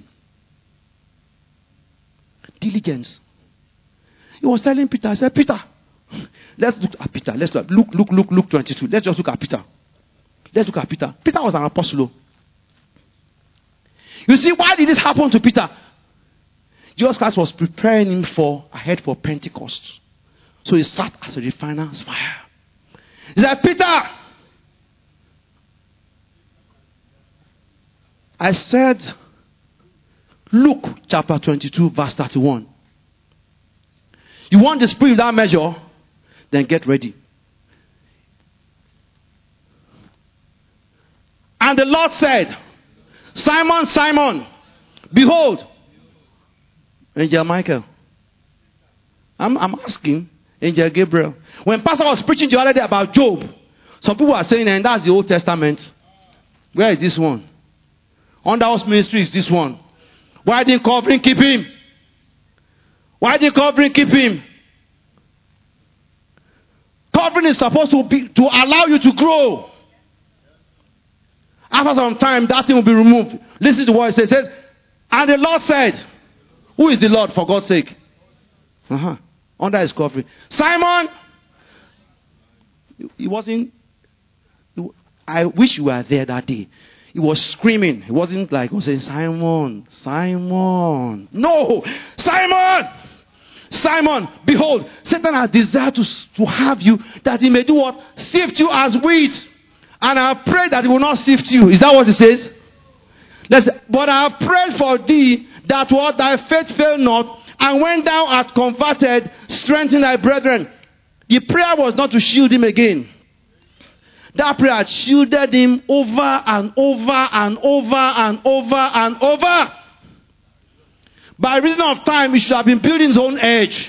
Diligence. He was telling Peter, I said, Peter, let's look at Peter. Let's look 22. Let's just look at Peter. Let's look at Peter. Peter was an apostle. You see, why did this happen to Peter? Jesus Christ was preparing him ahead for Pentecost. So he sat as a refiner's fire. He said, Peter, I said, Luke chapter 22, verse 31. You want the spirit without measure? Then get ready. And the Lord said, Simon, Simon, behold, Angel Michael. I'm asking Angel Gabriel. When Pastor was preaching the other day about Job, some people are saying, and that's the Old Testament. Where is this one? Under house ministry is this one. Why didn't covering keep him? Why didn't covering keep him? Covering is supposed to be to allow you to grow. After some time, that thing will be removed. Listen to what it says. It says, and the Lord said, who is the Lord for God's sake? Under his covering. Simon, he wasn't. I wish you were there that day. He was screaming. He wasn't like, he was saying, Simon, Simon. No, Simon, Simon, behold, Satan has desired to have you, that he may do what? Sift you as wheat. And I pray that he will not sift you. Is that what it says? But I have prayed for thee, that what thy faith fail not, and when thou art converted, strengthen thy brethren. The prayer was not to shield him again. That prayer had shielded him over and over and over and over and over. By reason of time, he should have been building his own edge.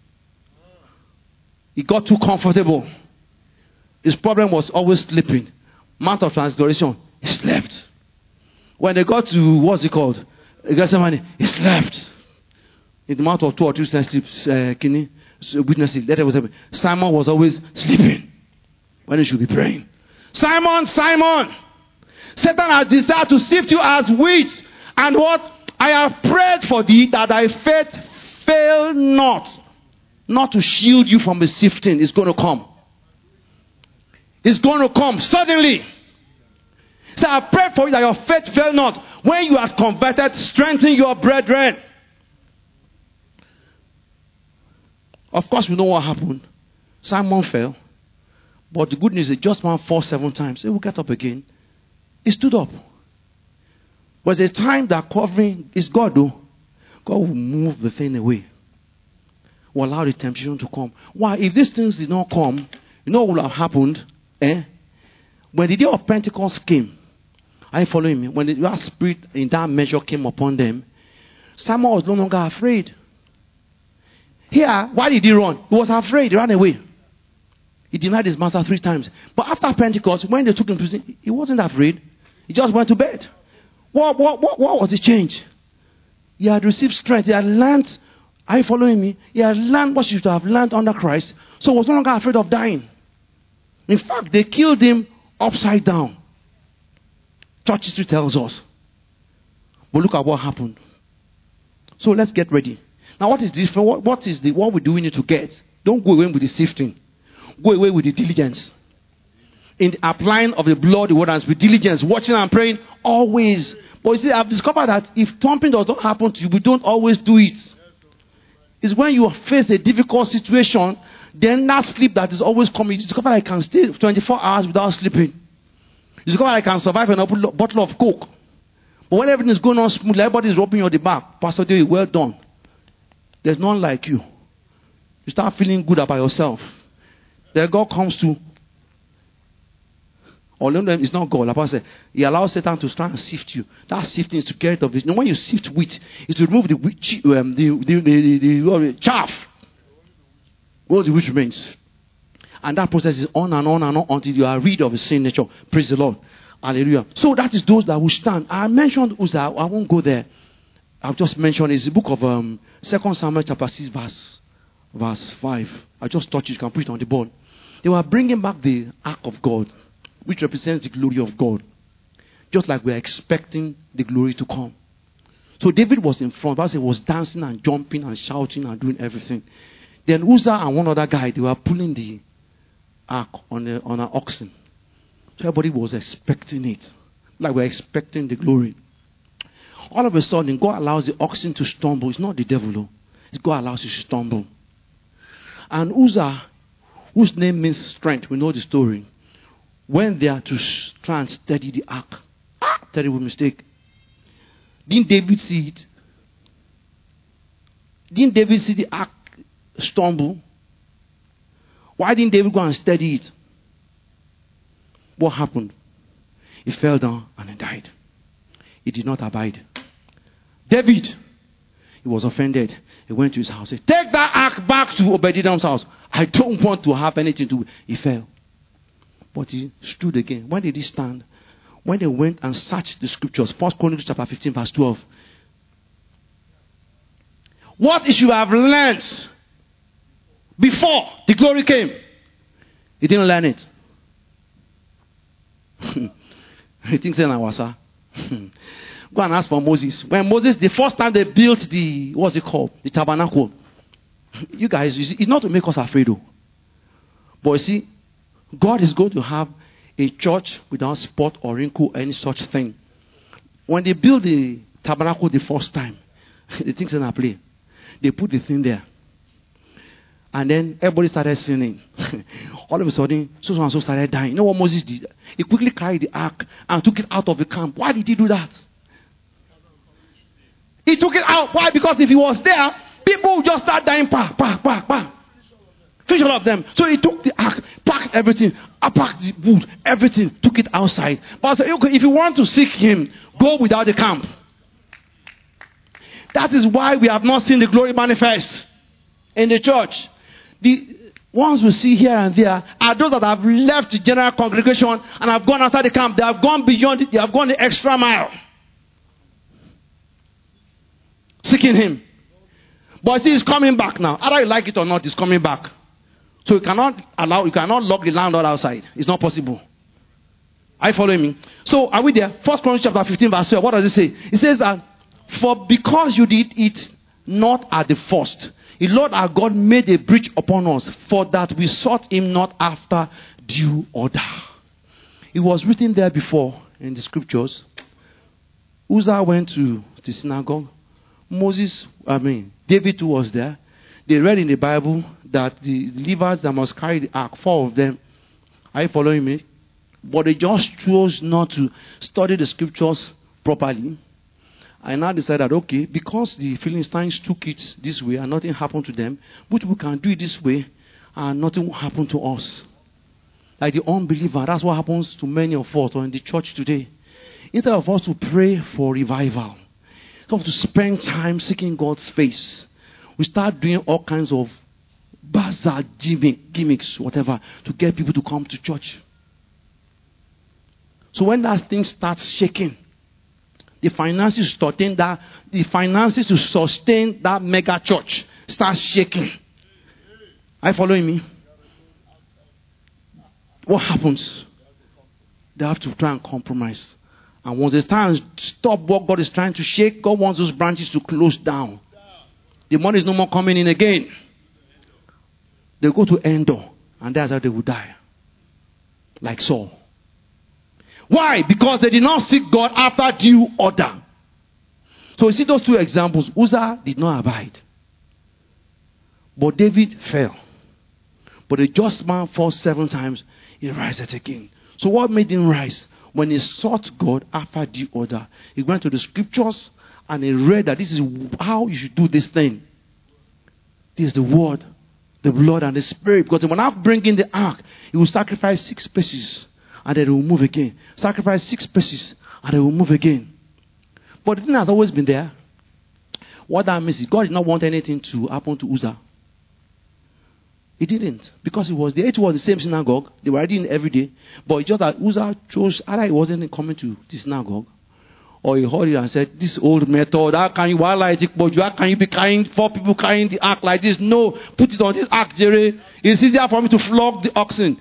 He got too comfortable. His problem was always sleeping. Mount of Transfiguration, he slept. When they got to, what's it called? Gethsemane, he slept. In the mouth of 2 or 3 witnesses, Simon was always sleeping when he should be praying. Simon, Simon, Satan has desired to sift you as wheat. And what? I have prayed for thee, that thy faith fail not. Not to shield you from the sifting. It's going to come. It's going to come suddenly. So I pray for you that your faith fail not. When you are converted, strengthen your brethren. Of course, we know what happened. Simon fell. But the good news is, just man fall 7 times. He will get up again. He stood up. But there's a time that covering is God, though. God will move the thing away. Will allow the temptation to come. Why? If these things did not come, you know what would have happened? When the day of Pentecost came, are you following me? When the Spirit in that measure came upon them, Simon was no longer afraid. Here, why did he run? He was afraid. He ran away. He denied his master 3 times. But after Pentecost, when they took him to prison, he wasn't afraid. He just went to bed. What was the change? He had received strength. He had learned. Are you following me? He had learned what he should have learned under Christ. So he was no longer afraid of dying. In fact, they killed him upside down. Church history tells us. But look at what happened. So let's get ready. Now, what is different? What we do we need to get? Don't go away with the sifting. Go away with the diligence. In the applying of the blood, the word, and with diligence, watching and praying always. But you see, I've discovered that if something does not happen to you, we don't always do it. It's when you face a difficult situation, then that sleep that is always coming. You discover I can stay 24 hours without sleeping. You discover I can survive on a bottle of Coke. But when everything is going on smoothly, everybody is rubbing you on the back. Pastor Dave, well done. There's none like you. You start feeling good about yourself. Then God comes to, or it's not God. Like I said, He allows Satan to try and sift you. That sifting is to get rid of it. You know, when you sift wheat, it's to remove the chaff. What the wheat remains. And that process is on and on and on until you are rid of the sin nature. Praise the Lord. Hallelujah. So that is those that will stand. I mentioned Uzzah. I won't go there. I've just mentioned it's the book of 2 Samuel chapter 6 verse 5. I just touched it. You can put it on the board. They were bringing back the ark of God, which represents the glory of God. Just like we're expecting the glory to come. So David was in front. He was dancing and jumping and shouting and doing everything. Then Uzzah and one other guy, they were pulling the ark on an oxen. So everybody was expecting it. Like we're expecting the glory. All of a sudden, God allows the oxen to stumble. It's not the devil, though. It's God allows you to stumble. And Uzzah, whose name means strength, we know the story, went there to try and steady the ark. Terrible mistake. Didn't David see it? Didn't David see the ark stumble? Why didn't David go and steady it? What happened? He fell down and he died. He did not abide. David, he was offended. He went to his house. He said, take that ark back to Obed-Edom's house. I don't want to have anything to do. He fell. But he stood again. When did he stand? When they went and searched the scriptures. 1 Chronicles chapter 15 verse 12. What he should have learned before the glory came, he didn't learn it. He thinks in Awasa. Go and ask for Moses. When Moses, the first time they built the, what's it called? The tabernacle. You guys, you see, it's not to make us afraid, though. But you see, God is going to have a church without spot or wrinkle or any such thing. When they built the tabernacle the first time, the things in a play. They put the thing there. And then everybody started sinning. All of a sudden, so and so started dying. You know what Moses did? He quickly carried the ark and took it out of the camp. Why did he do that? He took it out. Why? Because if he was there, people would just start dying. Finish all of them. So he took the ark, packed everything, packed the wood, everything, took it outside. But I said, okay, if you want to seek him, go without the camp. That is why we have not seen the glory manifest in the church. The ones we see here and there are those that have left the general congregation and have gone outside the camp. They have gone beyond it. They have gone the extra mile. Seeking him. But see, he's coming back now. Either you like it or not, he's coming back. So you cannot lock the landlord outside. It's not possible. Are you following me? So are we there? 1 Chronicles chapter 15 verse 12. What does it say? It says that, for because you did it not at the first, the Lord our God made a breach upon us, for that we sought him not after due order. It was written there before in the scriptures. Uzzah went to the synagogue. David too was there. They read in the Bible that the Levites that must carry the ark, 4 of them. Are you following me? But they just chose not to study the scriptures properly. I now decided, okay, because the Philistines took it this way and nothing happened to them, but we can do it this way and nothing will happen to us. Like the unbeliever, that's what happens to many of us or in the church today. Instead of us to pray for revival, instead of to spend time seeking God's face, we start doing all kinds of bazaar gimmicks, whatever, to get people to come to church. So when that thing starts shaking, the finances to sustain that mega church starts shaking. Are you following me? What happens? They have to try and compromise. And once they start and stop what God is trying to shake, God wants those branches to close down. The money is no more coming in again. They go to Endor, and that's how they will die. Like Saul. Why? Because they did not seek God after due order. So you see those 2 examples. Uzzah did not abide. But David fell. But a just man falls 7 times, he rises again. So what made him rise? When he sought God after due order, he went to the scriptures and he read that this is how you should do this thing. This is the word, the blood, and the spirit. Because when I bring in the ark, he will sacrifice 6 paces and then he will move again. Sacrifice 6 paces and then he will move again. But the thing has always been there. What that means is God did not want anything to happen to Uzzah. He didn't. Because it was the same synagogue. They were reading every day. But it's just that Uzzah chose, either he wasn't coming to the synagogue, or he heard it and said, this old method, how can you be carrying 4 people carrying the ark like this? No, put it on this ark, Jerry. It's easier for me to flog the oxen.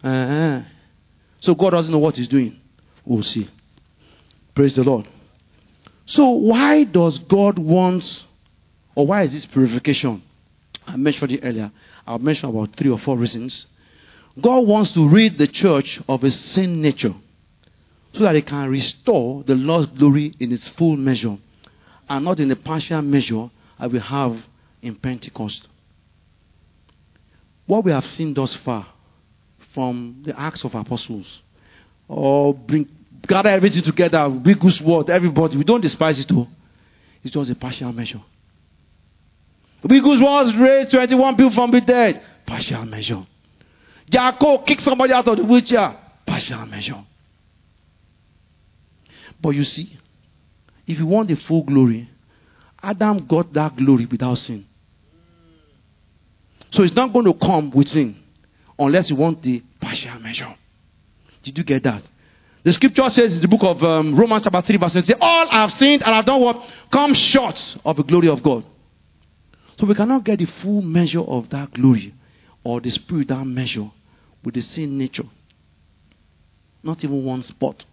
So God doesn't know what he's doing. We'll see. Praise the Lord. So why does God want, or why is this purification? I mentioned it earlier. I'll mention about 3 or 4 reasons. God wants to rid the church of a sin nature so that it can restore the lost glory in its full measure and not in the partial measure that we have in Pentecost. What we have seen thus far from the Acts of Apostles, gather everything together, big good word, everybody, we don't despise it all. It's just a partial measure. The big good was raised 21 people from the dead. Partial measure. Jacob kicked somebody out of the wheelchair. Partial measure. But you see, if you want the full glory, Adam got that glory without sin. So it's not going to come with sin unless you want the partial measure. Did you get that? The scripture says in the book of Romans chapter 3 verse 20, all have sinned and have done what? Come short of the glory of God. So we cannot get the full measure of that glory or the spirit that measure with the sin nature. Not even one spot.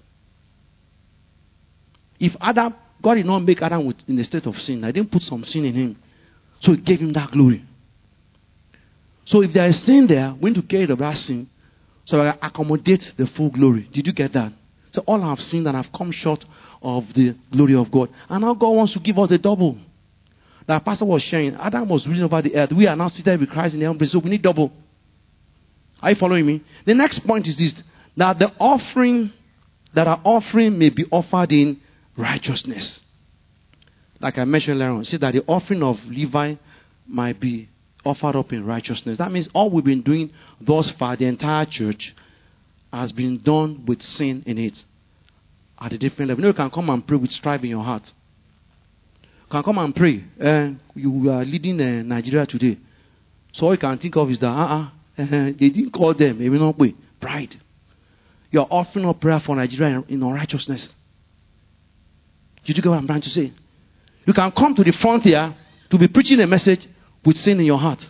If Adam, God did not make Adam in the state of sin. I didn't put some sin in him. So he gave him that glory. So if there is sin there, we need to get rid of that sin so I accommodate the full glory. Did you get that? So all have sinned and have come short of the glory of God. And now God wants to give us the double. That pastor was sharing, Adam was ruling over the earth. We are now seated with Christ in the heaven, so we need double. Are you following me? The next point is this, that the offering, that our offering may be offered in righteousness. Like I mentioned earlier on, see that the offering of Levi might be offered up in righteousness. That means all we've been doing thus far, the entire church, has been done with sin in it. At a different level. You can come and pray with strife in your heart. You can come and pray. You are leading Nigeria today. So all you can think of is that, they didn't call them. They will not pray. Pride. You are offering up prayer for Nigeria in unrighteousness. Did you get what I'm trying to say? You can come to the front here to be preaching a message with sin in your heart.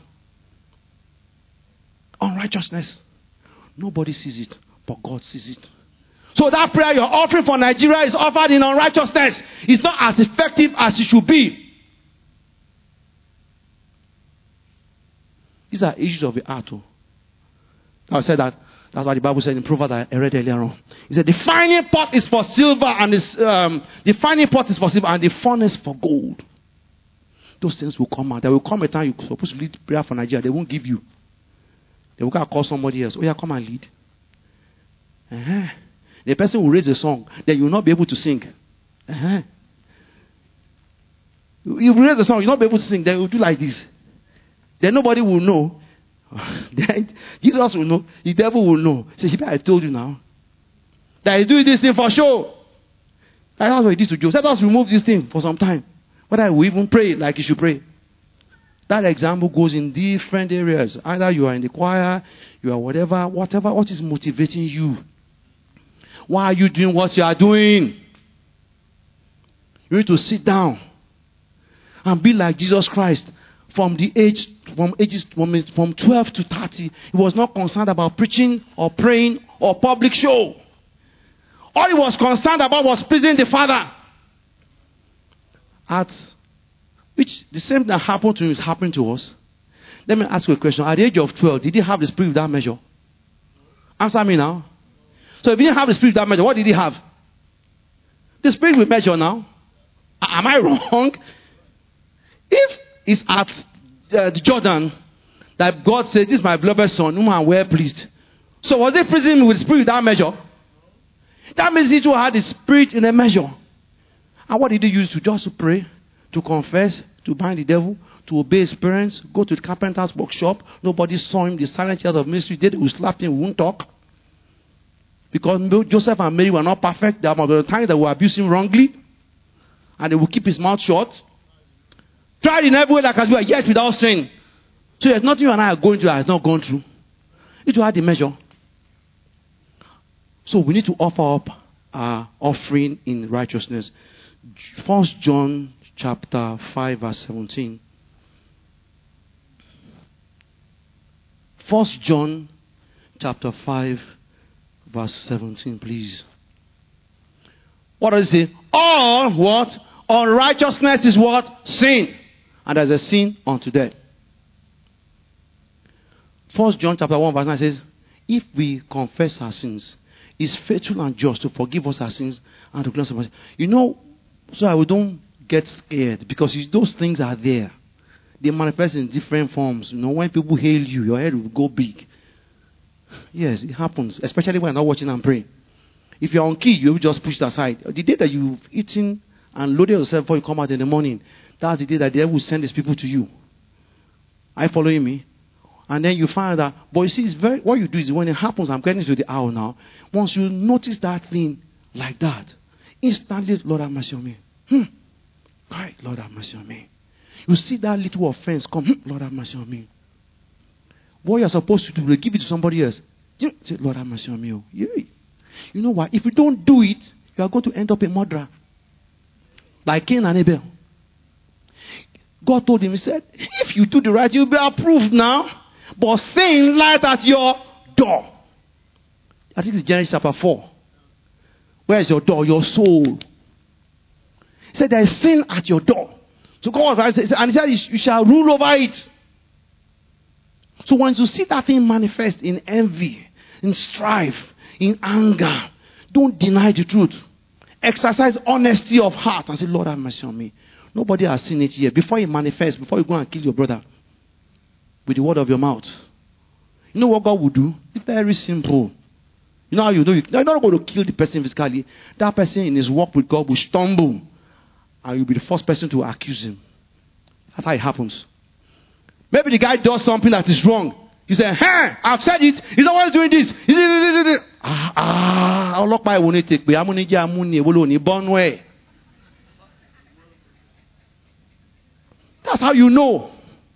Unrighteousness. Nobody sees it, but God sees it. So that prayer you're offering for Nigeria is offered in unrighteousness. It's not as effective as it should be. These are issues of the heart. I said that. That's what the Bible said in Proverbs that I read earlier on. He said the finding pot is for silver and the finding pot is for silver and the furnace for gold. those things will come out. There will come a time you're supposed to lead prayer for Nigeria. They won't give you. They will call somebody else. Oh, yeah, come and lead. The person will raise a song. Then you will not be able to sing. You raise the song, you'll not be able to sing. Then you will do like this. Then nobody will know. Then Jesus will know. The devil will know. Say, I told you now. That he's doing this thing for sure. That's what he did to Job. Let us remove this thing for some time. Whether we even pray like you should pray. That example goes in different areas. Either you are in the choir, you are whatever, what is motivating you? Why are you doing what you are doing? You need to sit down and be like Jesus Christ. From 12 to 30, he was not concerned about preaching or praying or public show. All he was concerned about was pleasing the Father. Which the same that happened to him is happening to us. Let me ask you a question. At the age of 12, did he have the spirit of that measure? Answer me now. So if he didn't have the spirit of that measure, what did he have? The spirit with measure now. Am I wrong? If it's at the Jordan that God said, this is my beloved son, whom I am well pleased. So was he pleasing with the spirit without measure? That means he too had the spirit in a measure. And what did he use to just to pray, to confess, to bind the devil, to obey his parents, go to the carpenter's workshop? Nobody saw him. The silent years of ministry, they would slap him, won't talk. Because Joseph and Mary were not perfect. There were times they were abusing wrongly. And they would keep his mouth shut. Tried in every way like as we are, yet without sin. So there's nothing you and I are going through that has not gone through. It will have the measure. So we need to offer up our offering in righteousness. 1 John chapter 5 verse 17. 1 John chapter 5 verse 17, please. What does it say? All what? Unrighteousness is what? Sin. And there's a sin unto death. 1 John chapter 1 verse 9 says, if we confess our sins, He's faithful and just to forgive us our sins and to cleanse us. You know, so that we don't get scared, because those things are there. They manifest in different forms. You know, when people hail you, your head will go big. Yes, it happens, especially when you're not watching and praying. If you're on key, you will just push it aside. The day that you've eaten and loaded yourself before you come out in the morning, that's the day that the devil will send these people to you. Are you following me? And then you find that, but you see, it's what you do is when it happens, I'm getting to the hour now. Once you notice that thing like that, instantly, Lord have mercy on me. Right, Lord have mercy on me. You see that little offense come, Lord have mercy on me. What you're supposed to do, give it to somebody else. Say, Lord have mercy on me. Oh. Yeah. You know what? If you don't do it, you are going to end up a murderer. Like Cain and Abel. God told him, He said, if you do the right, you'll be approved now. But sin lies at your door. I think it's Genesis chapter 4. Where is your door? Your soul. He said, there is sin at your door. So God was right, and He said, you shall rule over it. So once you see that thing manifest in envy, in strife, in anger, don't deny the truth. Exercise honesty of heart and say, Lord have mercy on me. Nobody has seen it yet. Before it manifests, before you go and kill your brother with the word of your mouth. You know what God will do? It's very simple. You know how you do it? You're not going to kill the person physically. That person in his walk with God will stumble. And you'll be the first person to accuse him. That's how it happens. Maybe the guy does something that is wrong. You say, hey, I've said it. He's always doing this. I'll lock my one take. That's how you know.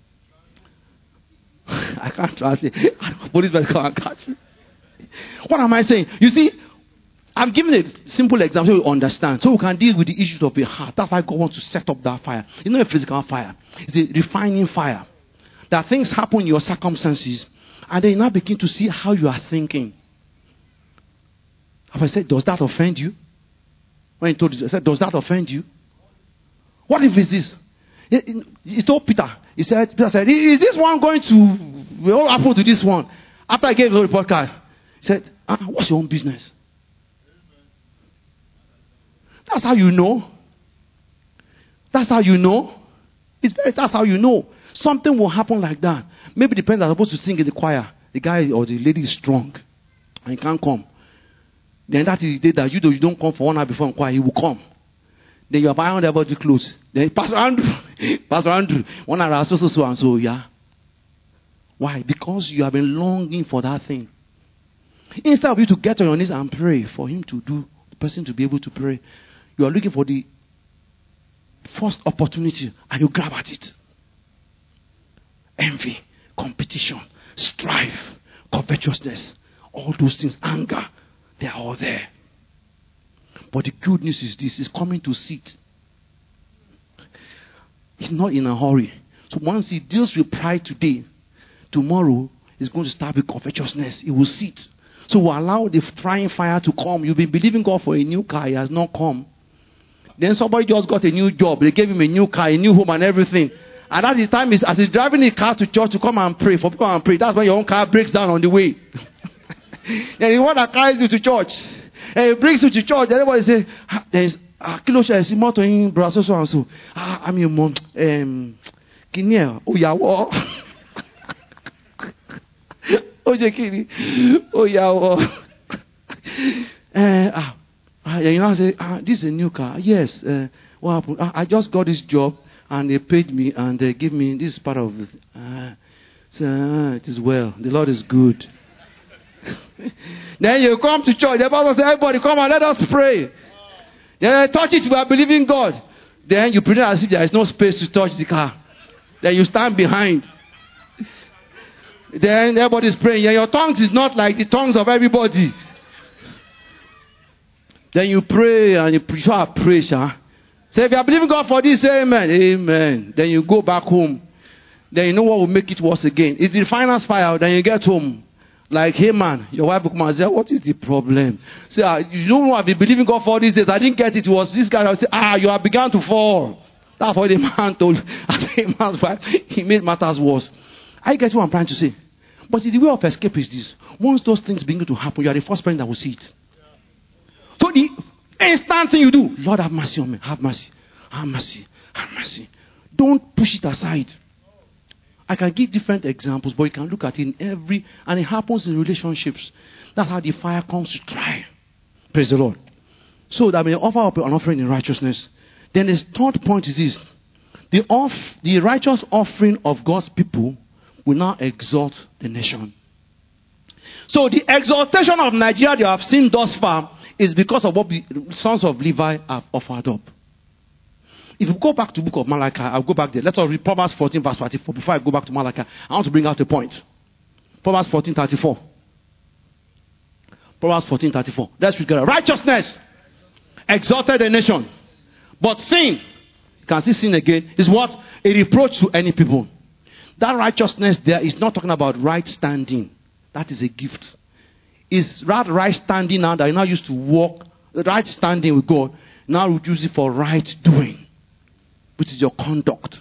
I can't translate. Policemen come and catch me. What am I saying? You see, I'm giving a simple example so you understand. So we can deal with the issues of the heart. That's why God wants to set up that fire. It's not a physical fire. It's a refining fire. That things happen in your circumstances. And then you now begin to see how you are thinking. Have I said, does that offend you? When he told you, I said, does that offend you? What if it's this? He told Peter. Peter said, is this one going to, what happened to this one? After I gave him the report card, he said, what's your own business? That's how you know. That's how you know. That's how you know. Something will happen like that. Maybe the person that's supposed to sing in the choir, the guy or the lady is strong and he can't come. Then that is the day that you don't come for 1 hour before the choir, he will come. Then you are buying everybody clothes. Then Pastor Andrew, 1 hour, so and so, yeah. Why? Because you have been longing for that thing. Instead of you to get on your knees and pray for him to do, the person to be able to pray, you are looking for the first opportunity and you grab at it. Envy, competition, strife, covetousness, all those things, anger, they are all there. But the good news is this: it's coming to sit. It's not in a hurry. So once he deals with pride today, tomorrow he's going to start with covetousness. It will sit. So we'll allow the trying fire to come. You've been believing God for a new car, he has not come. Then somebody just got a new job. They gave him a new car, a new home and everything. And at the time, as he's driving the car to church to come and pray, for people and pray, that's when your own car breaks down on the way. And the one that carries you to church, and he brings you to church, everybody say, there's a kilo share, see motor in Brazil, so and so. I'm your mom. Kinia, oh yeah, what? Oh, Jekini, oh yeah, what? You know, I say, this is a new car. Yes. What happened? I just got this job, and they paid me, and they give me this part of it. It is well. The Lord is good. Then you come to church. The pastor says, everybody come and let us pray. Then you touch it, we are believing God. Then you pretend as if there is no space to touch the car. Then you stand behind. Then everybody is praying. And your tongues is not like the tongues of everybody. Then you pray and you pray, sir. Say, if you are believing God for this, say amen. Amen. Then you go back home. Then you know what will make it worse again. It's the finance fire. Then you get home. Like, hey man, your wife will come and say, what is the problem? Say, you don't know I've been believing God for these days. I didn't get it. It was this guy that would say, you have begun to fall. That's what the man told. The man's wife, he made matters worse. I get what I'm trying to say. But the way of escape is this. Once those things begin to happen, you are the first person that will see it. So the instant thing you do, Lord have mercy on me. Have mercy. Have mercy. Have mercy. Don't push it aside. I can give different examples, but you can look at it in every, and it happens in relationships. That's how the fire comes to try. Praise the Lord. So that may offer up an offering in righteousness. Then the third point is this. The righteous offering of God's people will now exalt the nation. So the exaltation of Nigeria you have seen thus far is because of what the sons of Levi have offered up. If you go back to the book of Malachi, I'll go back there. Let's read Proverbs 14 verse 34. Before I go back to Malachi, I want to bring out a point. Proverbs 14:34. Proverbs 14:34. Let's read together. Righteousness exalted the nation. But sin, you can see sin again, is what? A reproach to any people. That righteousness there is not talking about right standing. That is a gift. It's that right standing now that you now used to walk, the right standing with God, now we use it for right doing, which is your conduct.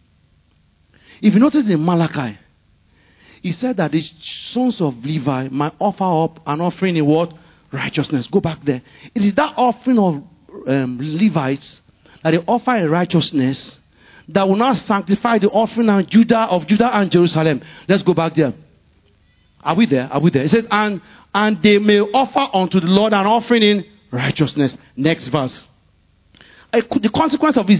If you notice in Malachi, he said that the sons of Levi might offer up an offering in what? Righteousness. Go back there. It is that offering of Levites that they offer in righteousness that will not sanctify the offering of Judah and Jerusalem. Let's go back there. Are we there? Are we there? It says, and they may offer unto the Lord an offering in righteousness. Next verse. The consequence of this,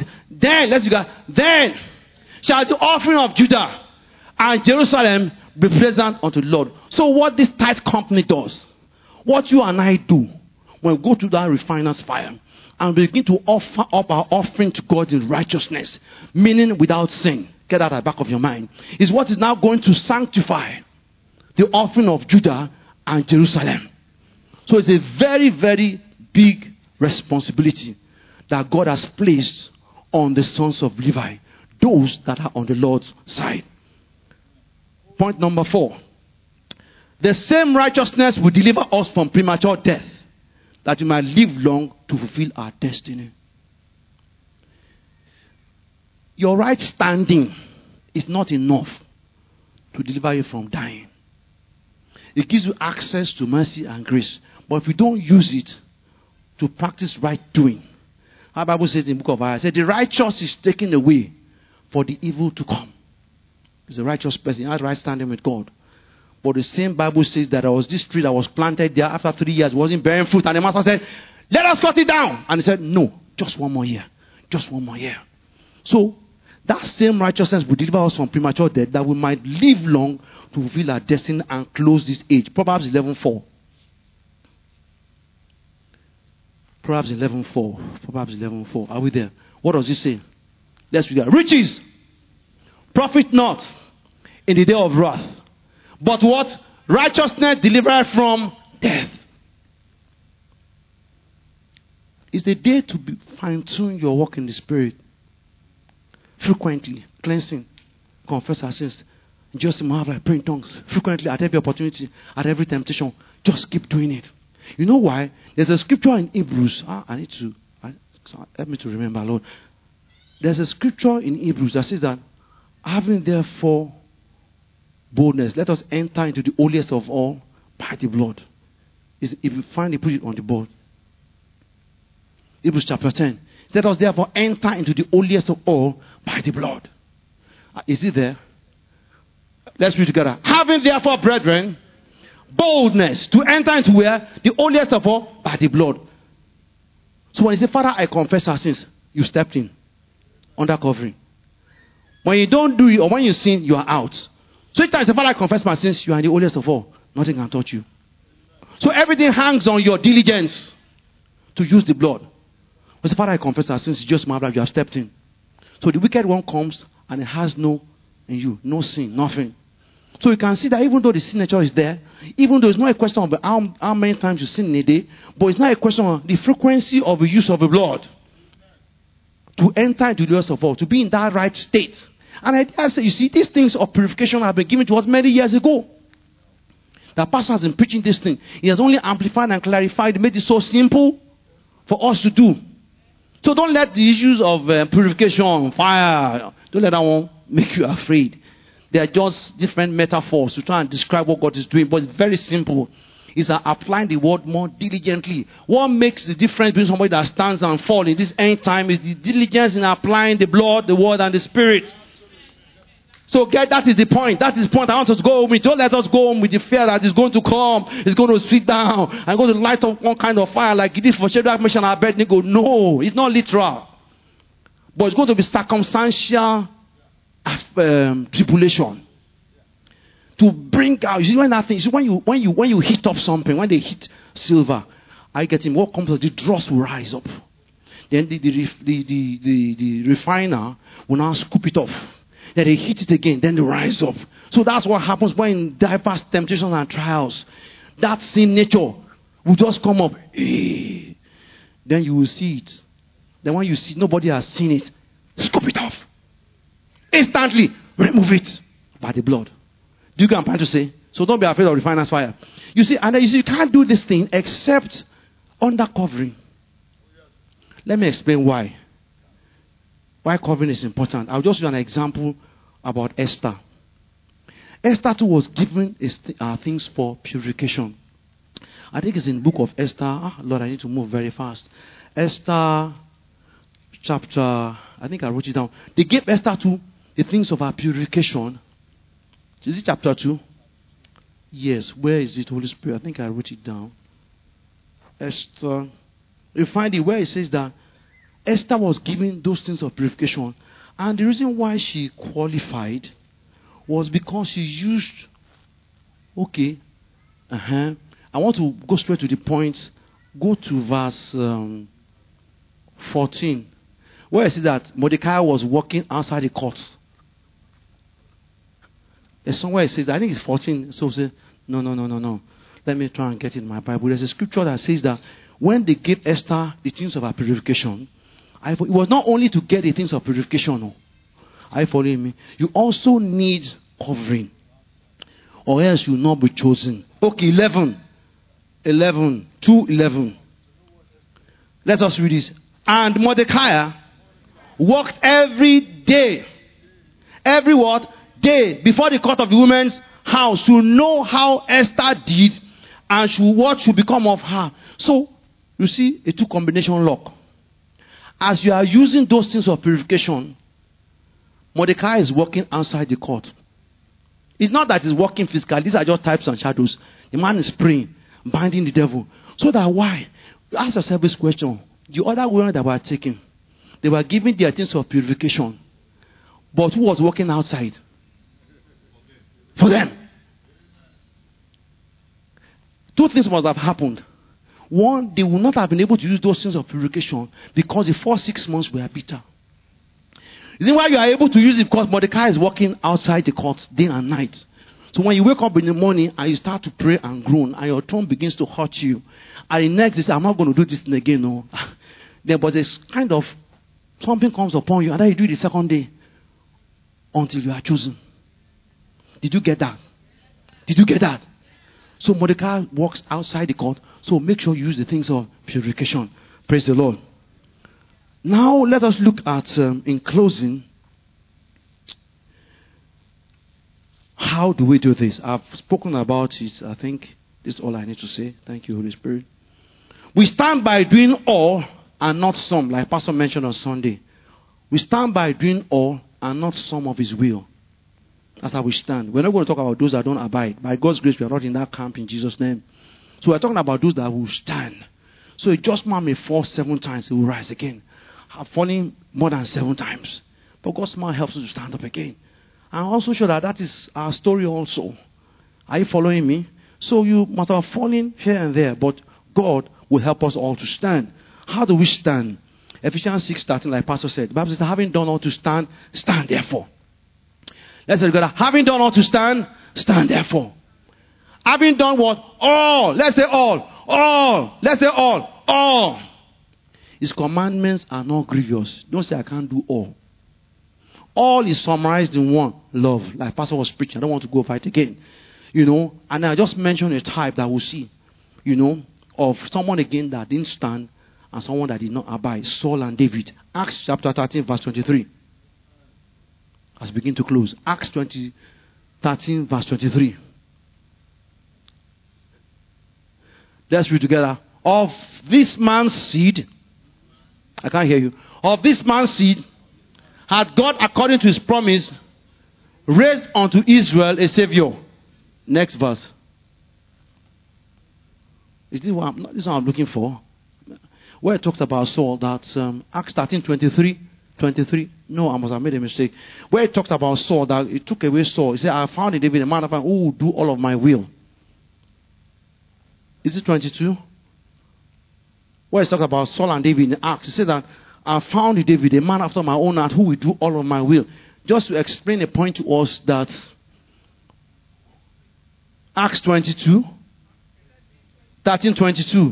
then shall the offering of Judah and Jerusalem be present unto the Lord. So what this tithe company does, what you and I do, when we go to that refiner's fire and begin to offer up our offering to God in righteousness, meaning without sin, get that at the back of your mind, is what is now going to sanctify the offering of Judah and Jerusalem. So it's a very, very big responsibility that God has placed on the sons of Levi, those that are on the Lord's side. Point number 4. The same righteousness will deliver us from premature death, that we might live long to fulfill our destiny. Your right standing is not enough to deliver you from dying. It gives you access to mercy and grace. But if you don't use it to practice right doing, our Bible says in the book of Isaiah, the righteous is taken away for the evil to come. He's a righteous person. He has right standing with God. But the same Bible says that there was this tree that was planted there after 3 years, wasn't bearing fruit. And the master said, let us cut it down. And he said, no, just 1 more year. Just 1 more year. So, that same righteousness will deliver us from premature death, that we might live long to fulfill our destiny and close this age. Proverbs 11:4. Proverbs 11:4. Proverbs 11:4. Are we there? What does it say? Let's read that. Riches profit not in the day of wrath, but what? Righteousness delivered from death. It's the day to fine-tune your walk in the Spirit. Frequently, cleansing, confess our sins. Just pray in tongues. Frequently, at every opportunity, at every temptation. Just keep doing it. You know why? There's a scripture in Hebrews. Help me to remember, Lord. There's a scripture in Hebrews that says that, having therefore boldness, let us enter into the holiest of all by the blood. If you find it, put it on the board. Hebrews chapter 10. Let us therefore enter into the holiest of all by the blood. Is it there? Let's read together. Having therefore, brethren, boldness to enter into where? The holiest of all by the blood. So when you say, Father, I confess our sins, you stepped in. Under covering. When you don't do it or when you sin, you are out. So each time you say, Father, I confess my sins, you are in the holiest of all. Nothing can touch you. So everything hangs on your diligence to use the blood. When you say, Father, I confess our sins, it's just my blood, you have stepped in. So the wicked one comes and it has no in you, no sin, nothing. So you can see that even though the sin nature is there, even though it's not a question of how many times you sin in a day, but it's not a question of the frequency of the use of the blood to enter into the holiest of all, to be in that right state. And I say, you see, these things of purification have been given to us many years ago. The pastor has been preaching this thing. He has only amplified and clarified, made it so simple for us to do. So don't let the issues of purification, fire, don't let that one make you afraid. They are just different metaphors to try and describe what God is doing. But it's very simple. It's applying the word more diligently. What makes the difference between somebody that stands and falls in this end time is the diligence in applying the blood, the word, and the spirit. So that is the point. That is the point I want us to go home with. Don't let us go home with the fear that it's going to come. It's going to sit down and going to light up one kind of fire like it did for Shadrach, Meshach, and Abednego. No, it's not literal. But it's going to be circumstantial tribulation. To bring out, you see when that thing, you see when you heat up something, when they heat silver, I get him. What comes out, the dross will rise up. Then the refiner will now scoop it off. Then they heat it again, then they rise up. So that's what happens when in diverse temptations and trials. That sin nature will just come up. Then you will see it. Then when you see nobody has seen it, scoop it off. Instantly remove it by the blood. Do you get what I'm trying to say? So don't be afraid of refiner's fire. You see, and you can't do this thing except under covering. Let me explain why. Why covering is important. I'll just use an example about Esther. Esther too was given things for purification. I think it's in the book of Esther. Lord, I need to move very fast. Esther chapter, I think I wrote it down. They gave Esther too the things of her purification. Is it chapter 2? Yes. Where is it, Holy Spirit? I think I wrote it down. Esther. You find it where it says that Esther was given those things of purification. And the reason why she qualified was because she used... Okay. I want to go straight to the point. Go to verse 14. Where it says that Mordecai was walking outside the court. There's somewhere it says, I think it's 14. So say, no. Let me try and get it in my Bible. There's a scripture that says that when they gave Esther the things of her purification, it was not only to get the things of purification. No. Are you following me? You also need covering. Or else you will not be chosen. Okay, 11. 2:11. Let us read this. And Mordecai walked every day. Every what? Day before the court of the women's house to know how Esther did and what should become of her. So, you see, a two combination lock. As you are using those things of purification, Mordecai is walking outside the court. It's not that he's walking physically. These are just types and shadows. The man is praying, binding the devil. So that why? Ask yourself this question. The other women that were taken, they were given their things of purification. But who was walking outside? For them. Two things must have happened. One, they would not have been able to use those things of purification because the first 6 months were bitter. Is it why you are able to use it? Because Mordecai is walking outside the court day and night. So when you wake up in the morning and you start to pray and groan and your tongue begins to hurt you, and the next day you say, I'm not going to do this thing again. No. Then but there's kind of something comes upon you and then you do it the second day until you are chosen. Did you get that? Did you get that? So Mordecai walks outside the court. So make sure you use the things of purification. Praise the Lord. Now let us look at, in closing, how do we do this? I've spoken about it. I think this is all I need to say. Thank you, Holy Spirit. We stand by doing all and not some, like Pastor mentioned on Sunday. We stand by doing all and not some of his will. That's how we stand. We're not going to talk about those that don't abide. By God's grace, we are not in that camp in Jesus' name. So we're talking about those that will stand. So a just man may fall 7 times, he will rise again. Have fallen more than 7 times. But God's man helps us to stand up again. I'm also sure that is our story also. Are you following me? So you must have fallen here and there, but God will help us all to stand. How do we stand? Ephesians 6:13, like Pastor said, the Bible says, having done all to stand, stand therefore. Let's say together, having done all to stand, stand therefore. Having done what? All. Let's say all. All. Let's say all. All. His commandments are not grievous. Don't say I can't do all. All is summarized in one. Love. Like Pastor was preaching. I don't want to go over it again. And I just mentioned a type that we'll see. Of someone again that didn't stand and someone that did not abide. Saul and David. Acts chapter 13 verse 23. Let's begin to close. Acts 13 verse 23. Let's read together. Of this man's seed, I can't hear you. Of this man's seed, had God, according to his promise, raised unto Israel a Savior. Next verse. Is this what I'm looking for? Where it talks about Saul, that Acts 13, 23. No, I must have made a mistake. Where it talks about Saul, that it took away Saul. He said, I found in David a man of who will do all of my will. Is it 22? Where it talks about Saul and David in Acts. He said that I found in David a man after my own heart who will do all of my will. Just to explain a point to us that Acts 22, 13, 22.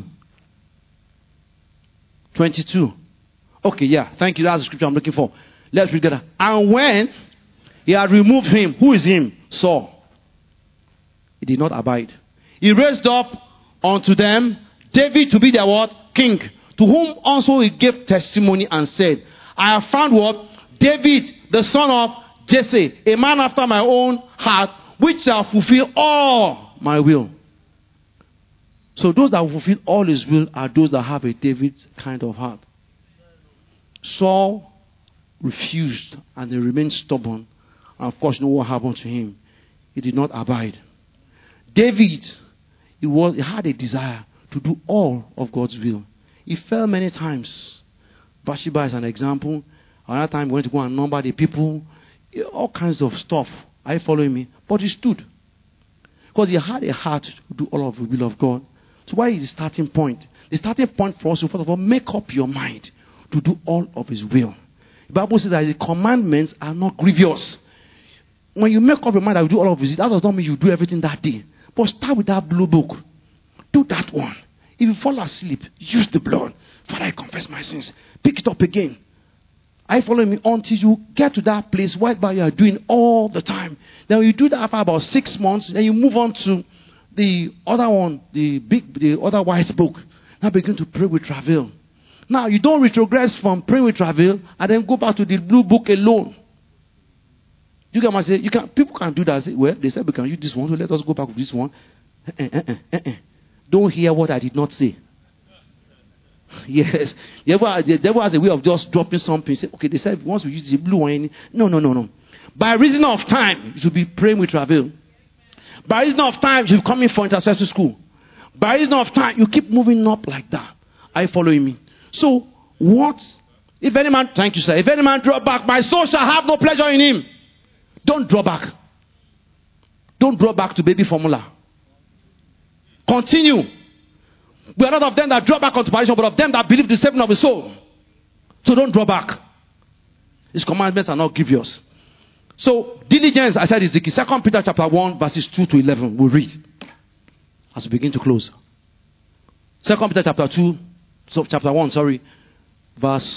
22. Okay, yeah. Thank you. That's the scripture I'm looking for. Let's read that. And when he had removed him, who is him? Saul. He did not abide. He raised up unto them David to be their what? King. To whom also he gave testimony and said, I have found what? David, the son of Jesse, a man after my own heart, which shall fulfill all my will. So those that will fulfill all his will are those that have a David kind of heart. Saul refused and he remained stubborn. And of course, you know what happened to him. He did not abide. David, he had a desire to do all of God's will. He fell many times. Bathsheba is an example. Another time he went to go and number the people. All kinds of stuff. Are you following me? But he stood. Because he had a heart to do all of the will of God. So what is the starting point? The starting point for us is, first of all, make up your mind to do all of his will. The Bible says that his commandments are not grievous. When you make up your mind that you do all of his, that does not mean you do everything that day. But start with that blue book. Do that one. If you fall asleep, use the blood. Father, I confess my sins. Pick it up again. Are you following me? Until you get to that place whereby you are doing all the time. Then when you do that after about 6 months, then you move on to the other one, the other white book. Now begin to pray with travail. Now you don't retrogress from praying with travail and then go back to the blue book alone. You can say, people can do that. Say, well, they said we can use this one, so let us go back to this one. Don't hear what I did not say. Yes. The devil has a way of just dropping something. Say, okay, they said once we use the blue wine. No. By reason of time, you should be praying with travail. By reason of time, you should be coming for intercessory school. By reason of time, you keep moving up like that. Are you following me? So, what? If any man, thank you, sir. If any man draw back, my soul shall have no pleasure in him. Don't draw back. Don't draw back to baby formula. Continue. We are not of them that draw back unto perdition, but of them that believe the saving of the soul. So don't draw back. His commandments are not grievous. So diligence, I said, is the key. 2 Peter chapter 1, verses 2 to 11. We'll read as we begin to close. 2 Peter chapter 2, so chapter 1, verse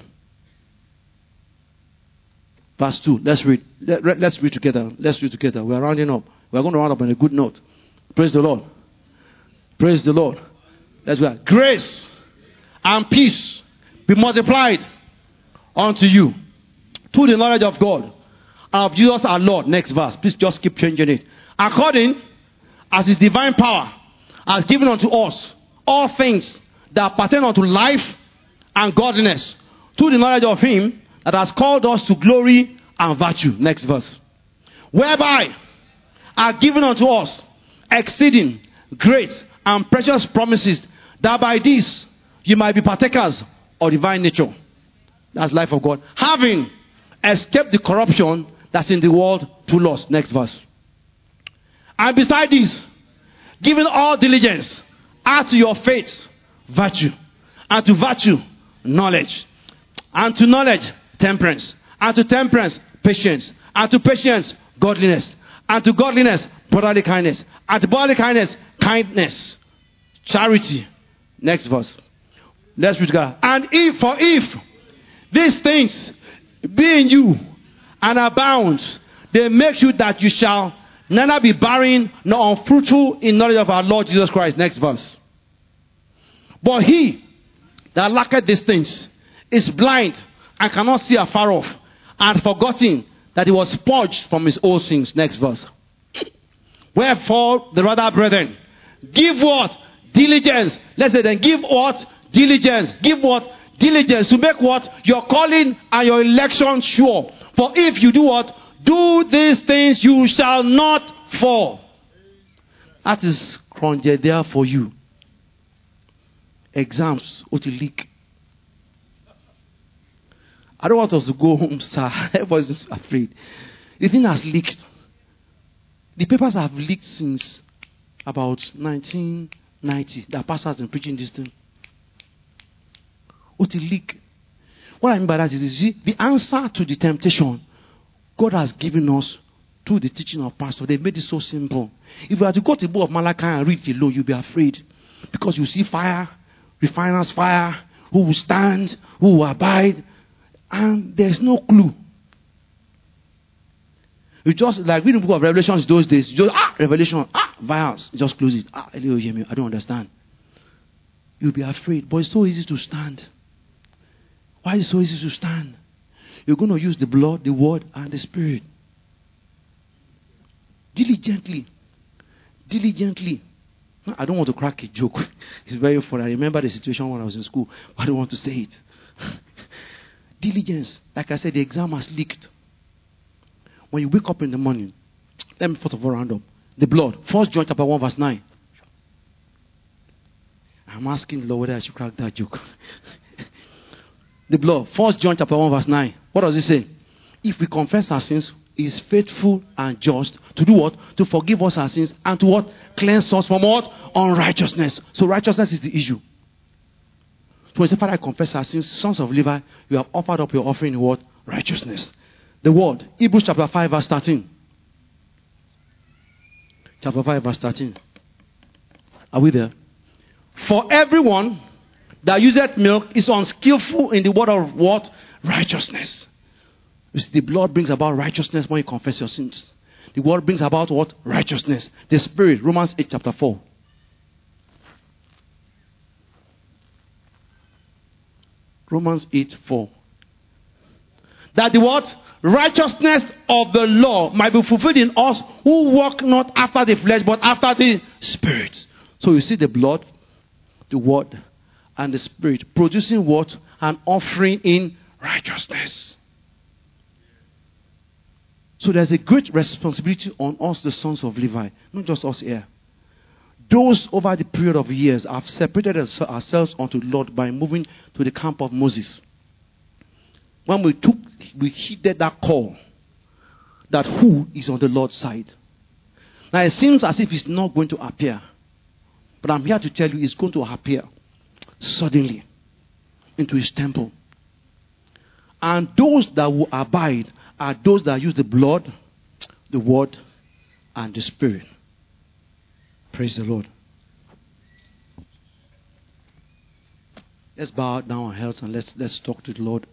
2. Let's read. Let's read together. We are rounding up. We are going to round up on a good note. Praise the Lord. Praise the Lord. Let's go. Grace and peace be multiplied unto you through the knowledge of God and of Jesus our Lord. Next verse. Please just keep changing it. According as his divine power has given unto us all things that pertain unto life and godliness through the knowledge of him that has called us to glory and virtue. Next verse. Whereby are given unto us exceeding great and precious promises, that by this you might be partakers of divine nature. That's life of God. Having escaped the corruption that's in the world through lust. Next verse. And beside this, giving all diligence, add to your faith virtue, and to virtue knowledge, and to knowledge temperance, and to temperance patience, and to patience godliness, and to godliness brotherly kindness, and to brotherly kindness kindness, charity. Next verse. Let's read together. And if these things be in you and abound, they make you that you shall neither be barren nor unfruitful in knowledge of our Lord Jesus Christ. Next verse. But he that lacketh these things is blind and cannot see afar off, and forgotten that he was purged from his old sins. Next verse. Wherefore, the rather, brethren, give what? Diligence. Let's say then, give what? Diligence. Give what? Diligence to make what? Your calling and your election sure. For if you do what? Do these things, you shall not fall. That is cronje there for you. Exams, what you leak. I don't want us to go home, sir. Everybody's just afraid. The thing has leaked. The papers have leaked since about 1990. The pastor has been preaching this thing. What a leak. What I mean by that is the answer to the temptation God has given us through the teaching of pastor. They made it so simple. If you had to go to the book of Malachi and read it alone, you'll be afraid. Because you see fire, refiner's fire, who will stand, who will abide, and there's no clue. You just like reading the book of Revelations those days. You just Revelation, vials. Just close it. Elio, hear me. I don't understand. You'll be afraid, but it's so easy to stand. Why is it so easy to stand? You're going to use the blood, the word, and the spirit. Diligently. I don't want to crack a joke. It's very funny. I remember the situation when I was in school, but I don't want to say it. Diligence. Like I said, the exam has leaked. When you wake up in the morning, let me first of all round up. The blood. 1 John chapter 1 verse 9. I'm asking the Lord whether I should crack that joke. The blood. 1 John chapter 1 verse 9. What does it say? If we confess our sins, he is faithful and just to do what? To forgive us our sins and to what? Cleanse us from what? Unrighteousness. So righteousness is the issue. So when you say, Father, I confess our sins, sons of Levi, you have offered up your offering in what? Righteousness. The word. Hebrews chapter 5 verse 13. Chapter 5 verse 13. Are we there? For everyone that useth milk is unskillful in the word of what? Righteousness. You see, the blood brings about righteousness when you confess your sins. The word brings about what? Righteousness. The spirit. Romans 8 chapter 4. Romans 8 4. That the what? Righteousness of the law might be fulfilled in us who walk not after the flesh but after the spirit. So you see the blood, the word, and the Spirit, producing what? An offering in righteousness. So there's a great responsibility on us, the sons of Levi, not just us here. Those over the period of years have separated ourselves unto the Lord by moving to the camp of Moses. When we heeded that call, that who is on the Lord's side. Now it seems as if it's not going to appear. But I'm here to tell you it's going to appear suddenly into his temple. And those that will abide are those that use the blood, the word, and the Spirit. Praise the Lord. Let's bow down our heads and let's talk to the Lord.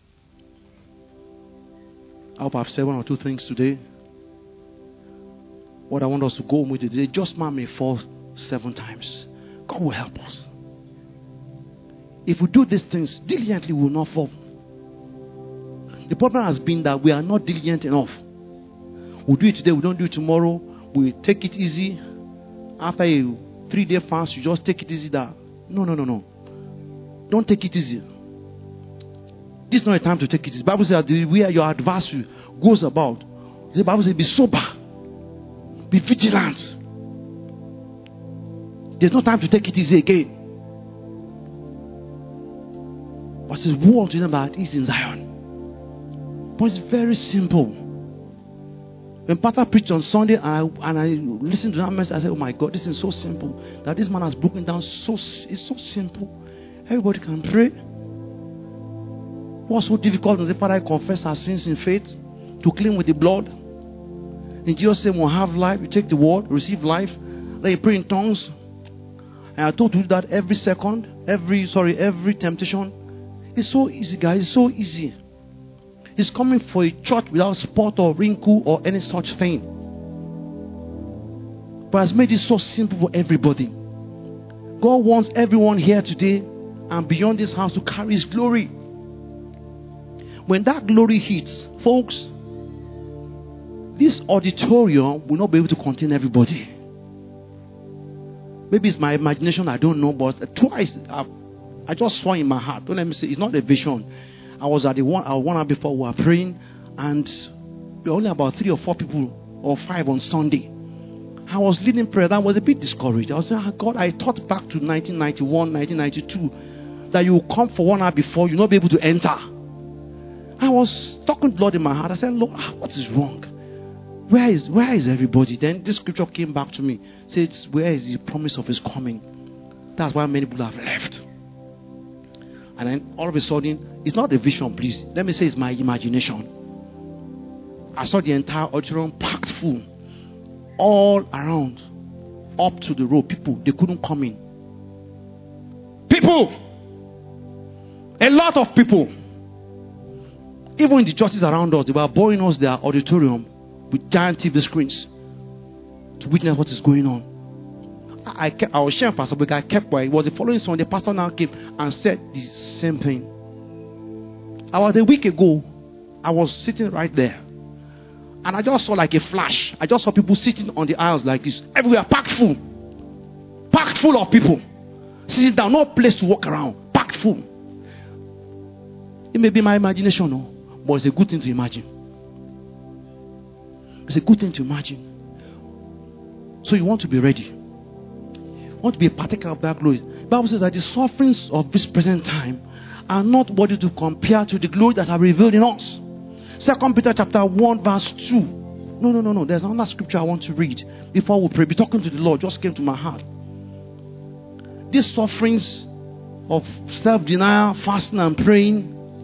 I hope I've said one or two things today. What I want us to go with today, just man may fall 7 times. God will help us. If we do these things diligently, we will not fall. The problem has been that we are not diligent enough. We do it today, we don't do it tomorrow. We take it easy. After a 3-day fast, you just take it easy. No. Don't take it easy. This is not a time to take it easy. The Bible says the way your adversary goes about. The Bible says be sober. Be vigilant. There's no time to take it easy again. But it says, woe unto them that is in Zion. But it's very simple. When Pastor preached on Sunday and I listened to that message, I said, oh my God, this is so simple. That this man has broken down it's so simple. Everybody can pray. What's so difficult to say, Father, I confess our sins in faith, to clean with the blood. And Jesus said, we'll have life. You take the word, receive life. Then you pray in tongues. And I told you that every temptation. It's so easy, guys. It's so easy. He's coming for a church without spot or wrinkle or any such thing. But has made it so simple for everybody. God wants everyone here today and beyond this house to carry his glory. When that glory hits, folks, this auditorium will not be able to contain everybody. Maybe it's my imagination, I don't know, but twice I just saw in my heart. Don't let me say it's not a vision. I was at one hour before we were praying, and there were only about 3 or 4 people or 5 on Sunday. I was leading prayer. I was a bit discouraged. I was saying, God, I thought back to 1991, 1992, that you will come for 1 hour before you'll not be able to enter. I was talking to the Lord in my heart. I said, Lord, what is wrong? Where is everybody? Then this scripture came back to me. Says, where is the promise of his coming? That's why many people have left. And then all of a sudden, it's not a vision, please. Let me say it's my imagination. I saw the entire auditorium packed full. All around. Up to the road. People, they couldn't come in. People! A lot of people. Even in the churches around us, they were boring us their auditorium with giant TV screens to witness what is going on. I was sharing Pastor Book. I kept quiet. It was the following Sunday. The pastor now came and said the same thing. About a week ago, I was sitting right there, and I just saw like a flash. I just saw people sitting on the aisles like this, everywhere packed full of people sitting down, no place to walk around, packed full. It may be my imagination, no, but it's a good thing to imagine. It's a good thing to imagine. So you want to be ready. Want to be a partaker of that glory. The Bible says that the sufferings of this present time are not worthy to compare to the glory that are revealed in us. 2 Peter chapter 1 verse 2. No. There's another scripture I want to read before we pray. Be talking to the Lord. Just came to my heart. These sufferings of self-denial, fasting and praying.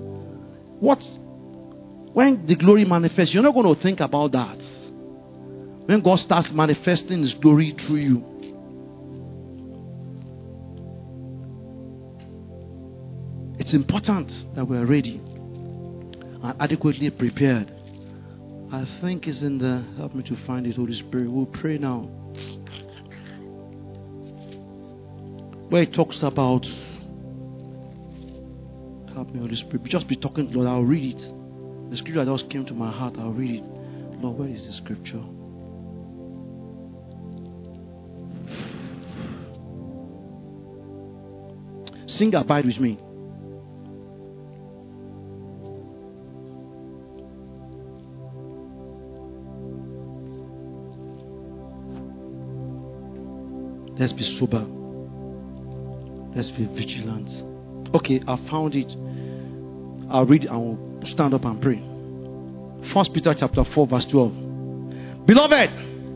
When the glory manifests, you're not going to think about that. When God starts manifesting his glory through you. It's important that we are ready and adequately prepared. I think it's in the, help me to find it, Holy Spirit. We'll pray now. Where it talks about, help me, Holy Spirit. Just be talking, Lord, I'll read it. The scripture just came to my heart, I'll read it. Lord, where is the scripture? Sing Abide with me. Let's be sober. Let's be vigilant. Okay, I found it. I'll read and we'll stand up and pray. 1 Peter chapter 4 verse 12. Beloved,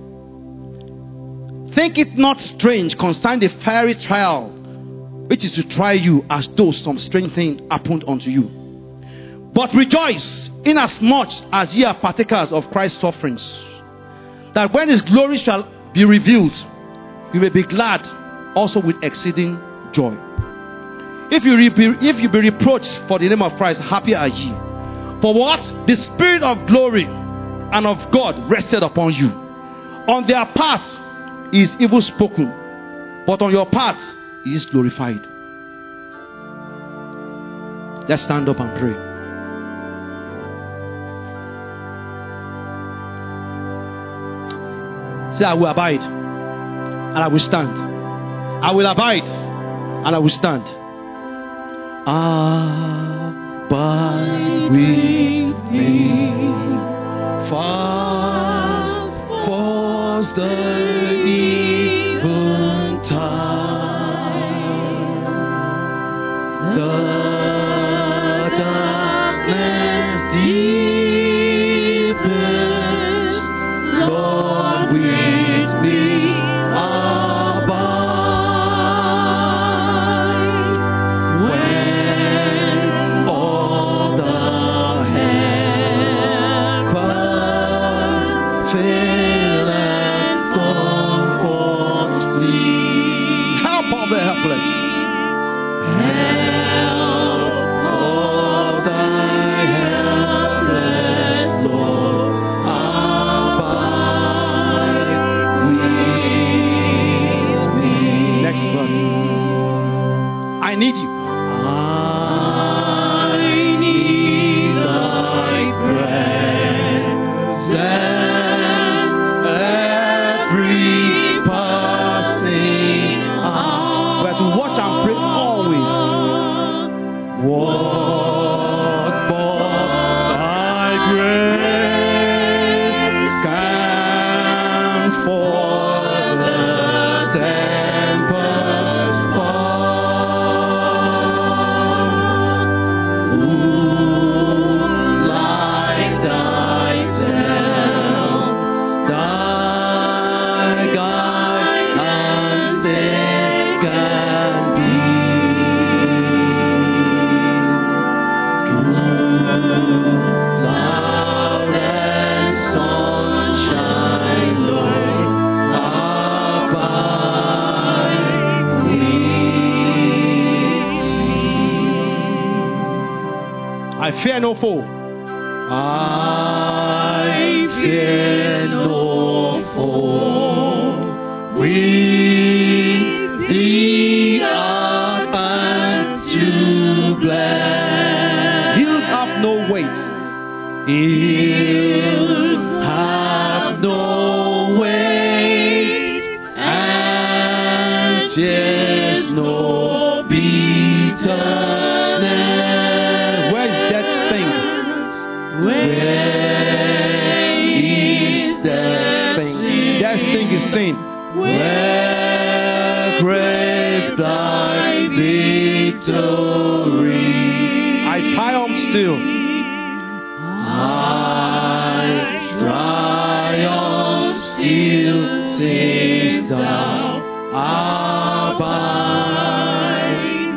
think it not strange concerning the fiery trial which is to try you, as though some strange thing happened unto you. But rejoice, inasmuch as ye are partakers of Christ's sufferings, that when his glory shall be revealed, you may be glad also with exceeding joy. If you be reproached for the name of Christ, happy are ye. For what? The Spirit of glory and of God rested upon you. On their part he is evil spoken, but on your part he is glorified. Let's stand up and pray. Say, I will abide and I will stand. I will abide and I will stand. Abide with me. Fast falls the eventide. The darkness deepens. Lord, with me abide. When all the helpers fail and comforts flee. Help of the helpless. Help of the helpless, Lord, abide with me. Next verse. I need you. I need thy presence every passing hour. We have to watch and pray always. What for thy grace can for the tempest fall. Who like thyself, thy guide and stay can be. Cloud and sunshine, Lord, abide with me. I fear no foe. I fear no foe. With thee art unto bless. Hills have no weight. Hills have no weight, and there's no bitterness. Where is that sting? Where is that sting? That sting is sin. Where grave thy victory. I triumph still. I triumph still, sayest thou, abide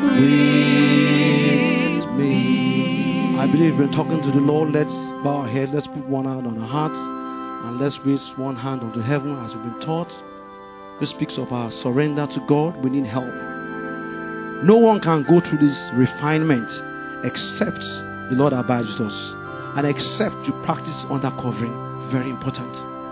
with me. I believe we're talking to the Lord. Let's bow our head. Let's put one hand on our hearts and let's raise one hand unto heaven as we've been taught. This speaks of our surrender to God. We need help. No one can go through this refinement except the Lord abides with us. And except you practice under covering. Very important.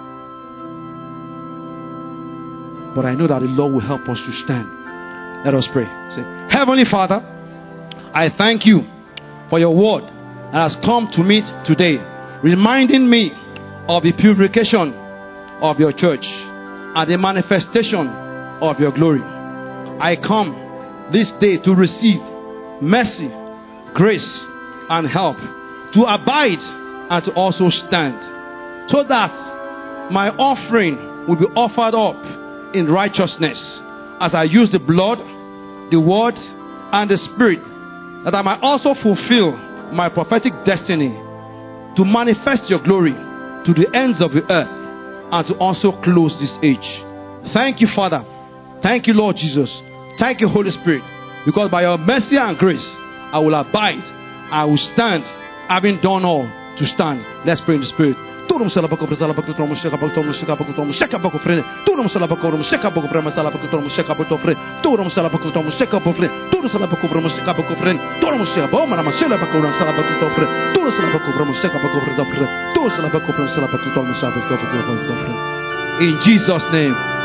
But I know that the Lord will help us to stand. Let us pray. Say, Heavenly Father, I thank you for your word that has come to me today, reminding me of the purification of your church and the manifestation of your glory. I come this day to receive mercy, grace, and help, to abide and to also stand, so that my offering will be offered up in righteousness as I use the blood, the word, and the spirit, that I might also fulfill my prophetic destiny to manifest your glory to the ends of the earth and to also close this age. Thank you, Father. Thank you, Lord Jesus. Thank you, Holy Spirit, because by your mercy and grace I will abide, I will stand, having done all to stand. Let's pray in the Spirit. In Jesus' name.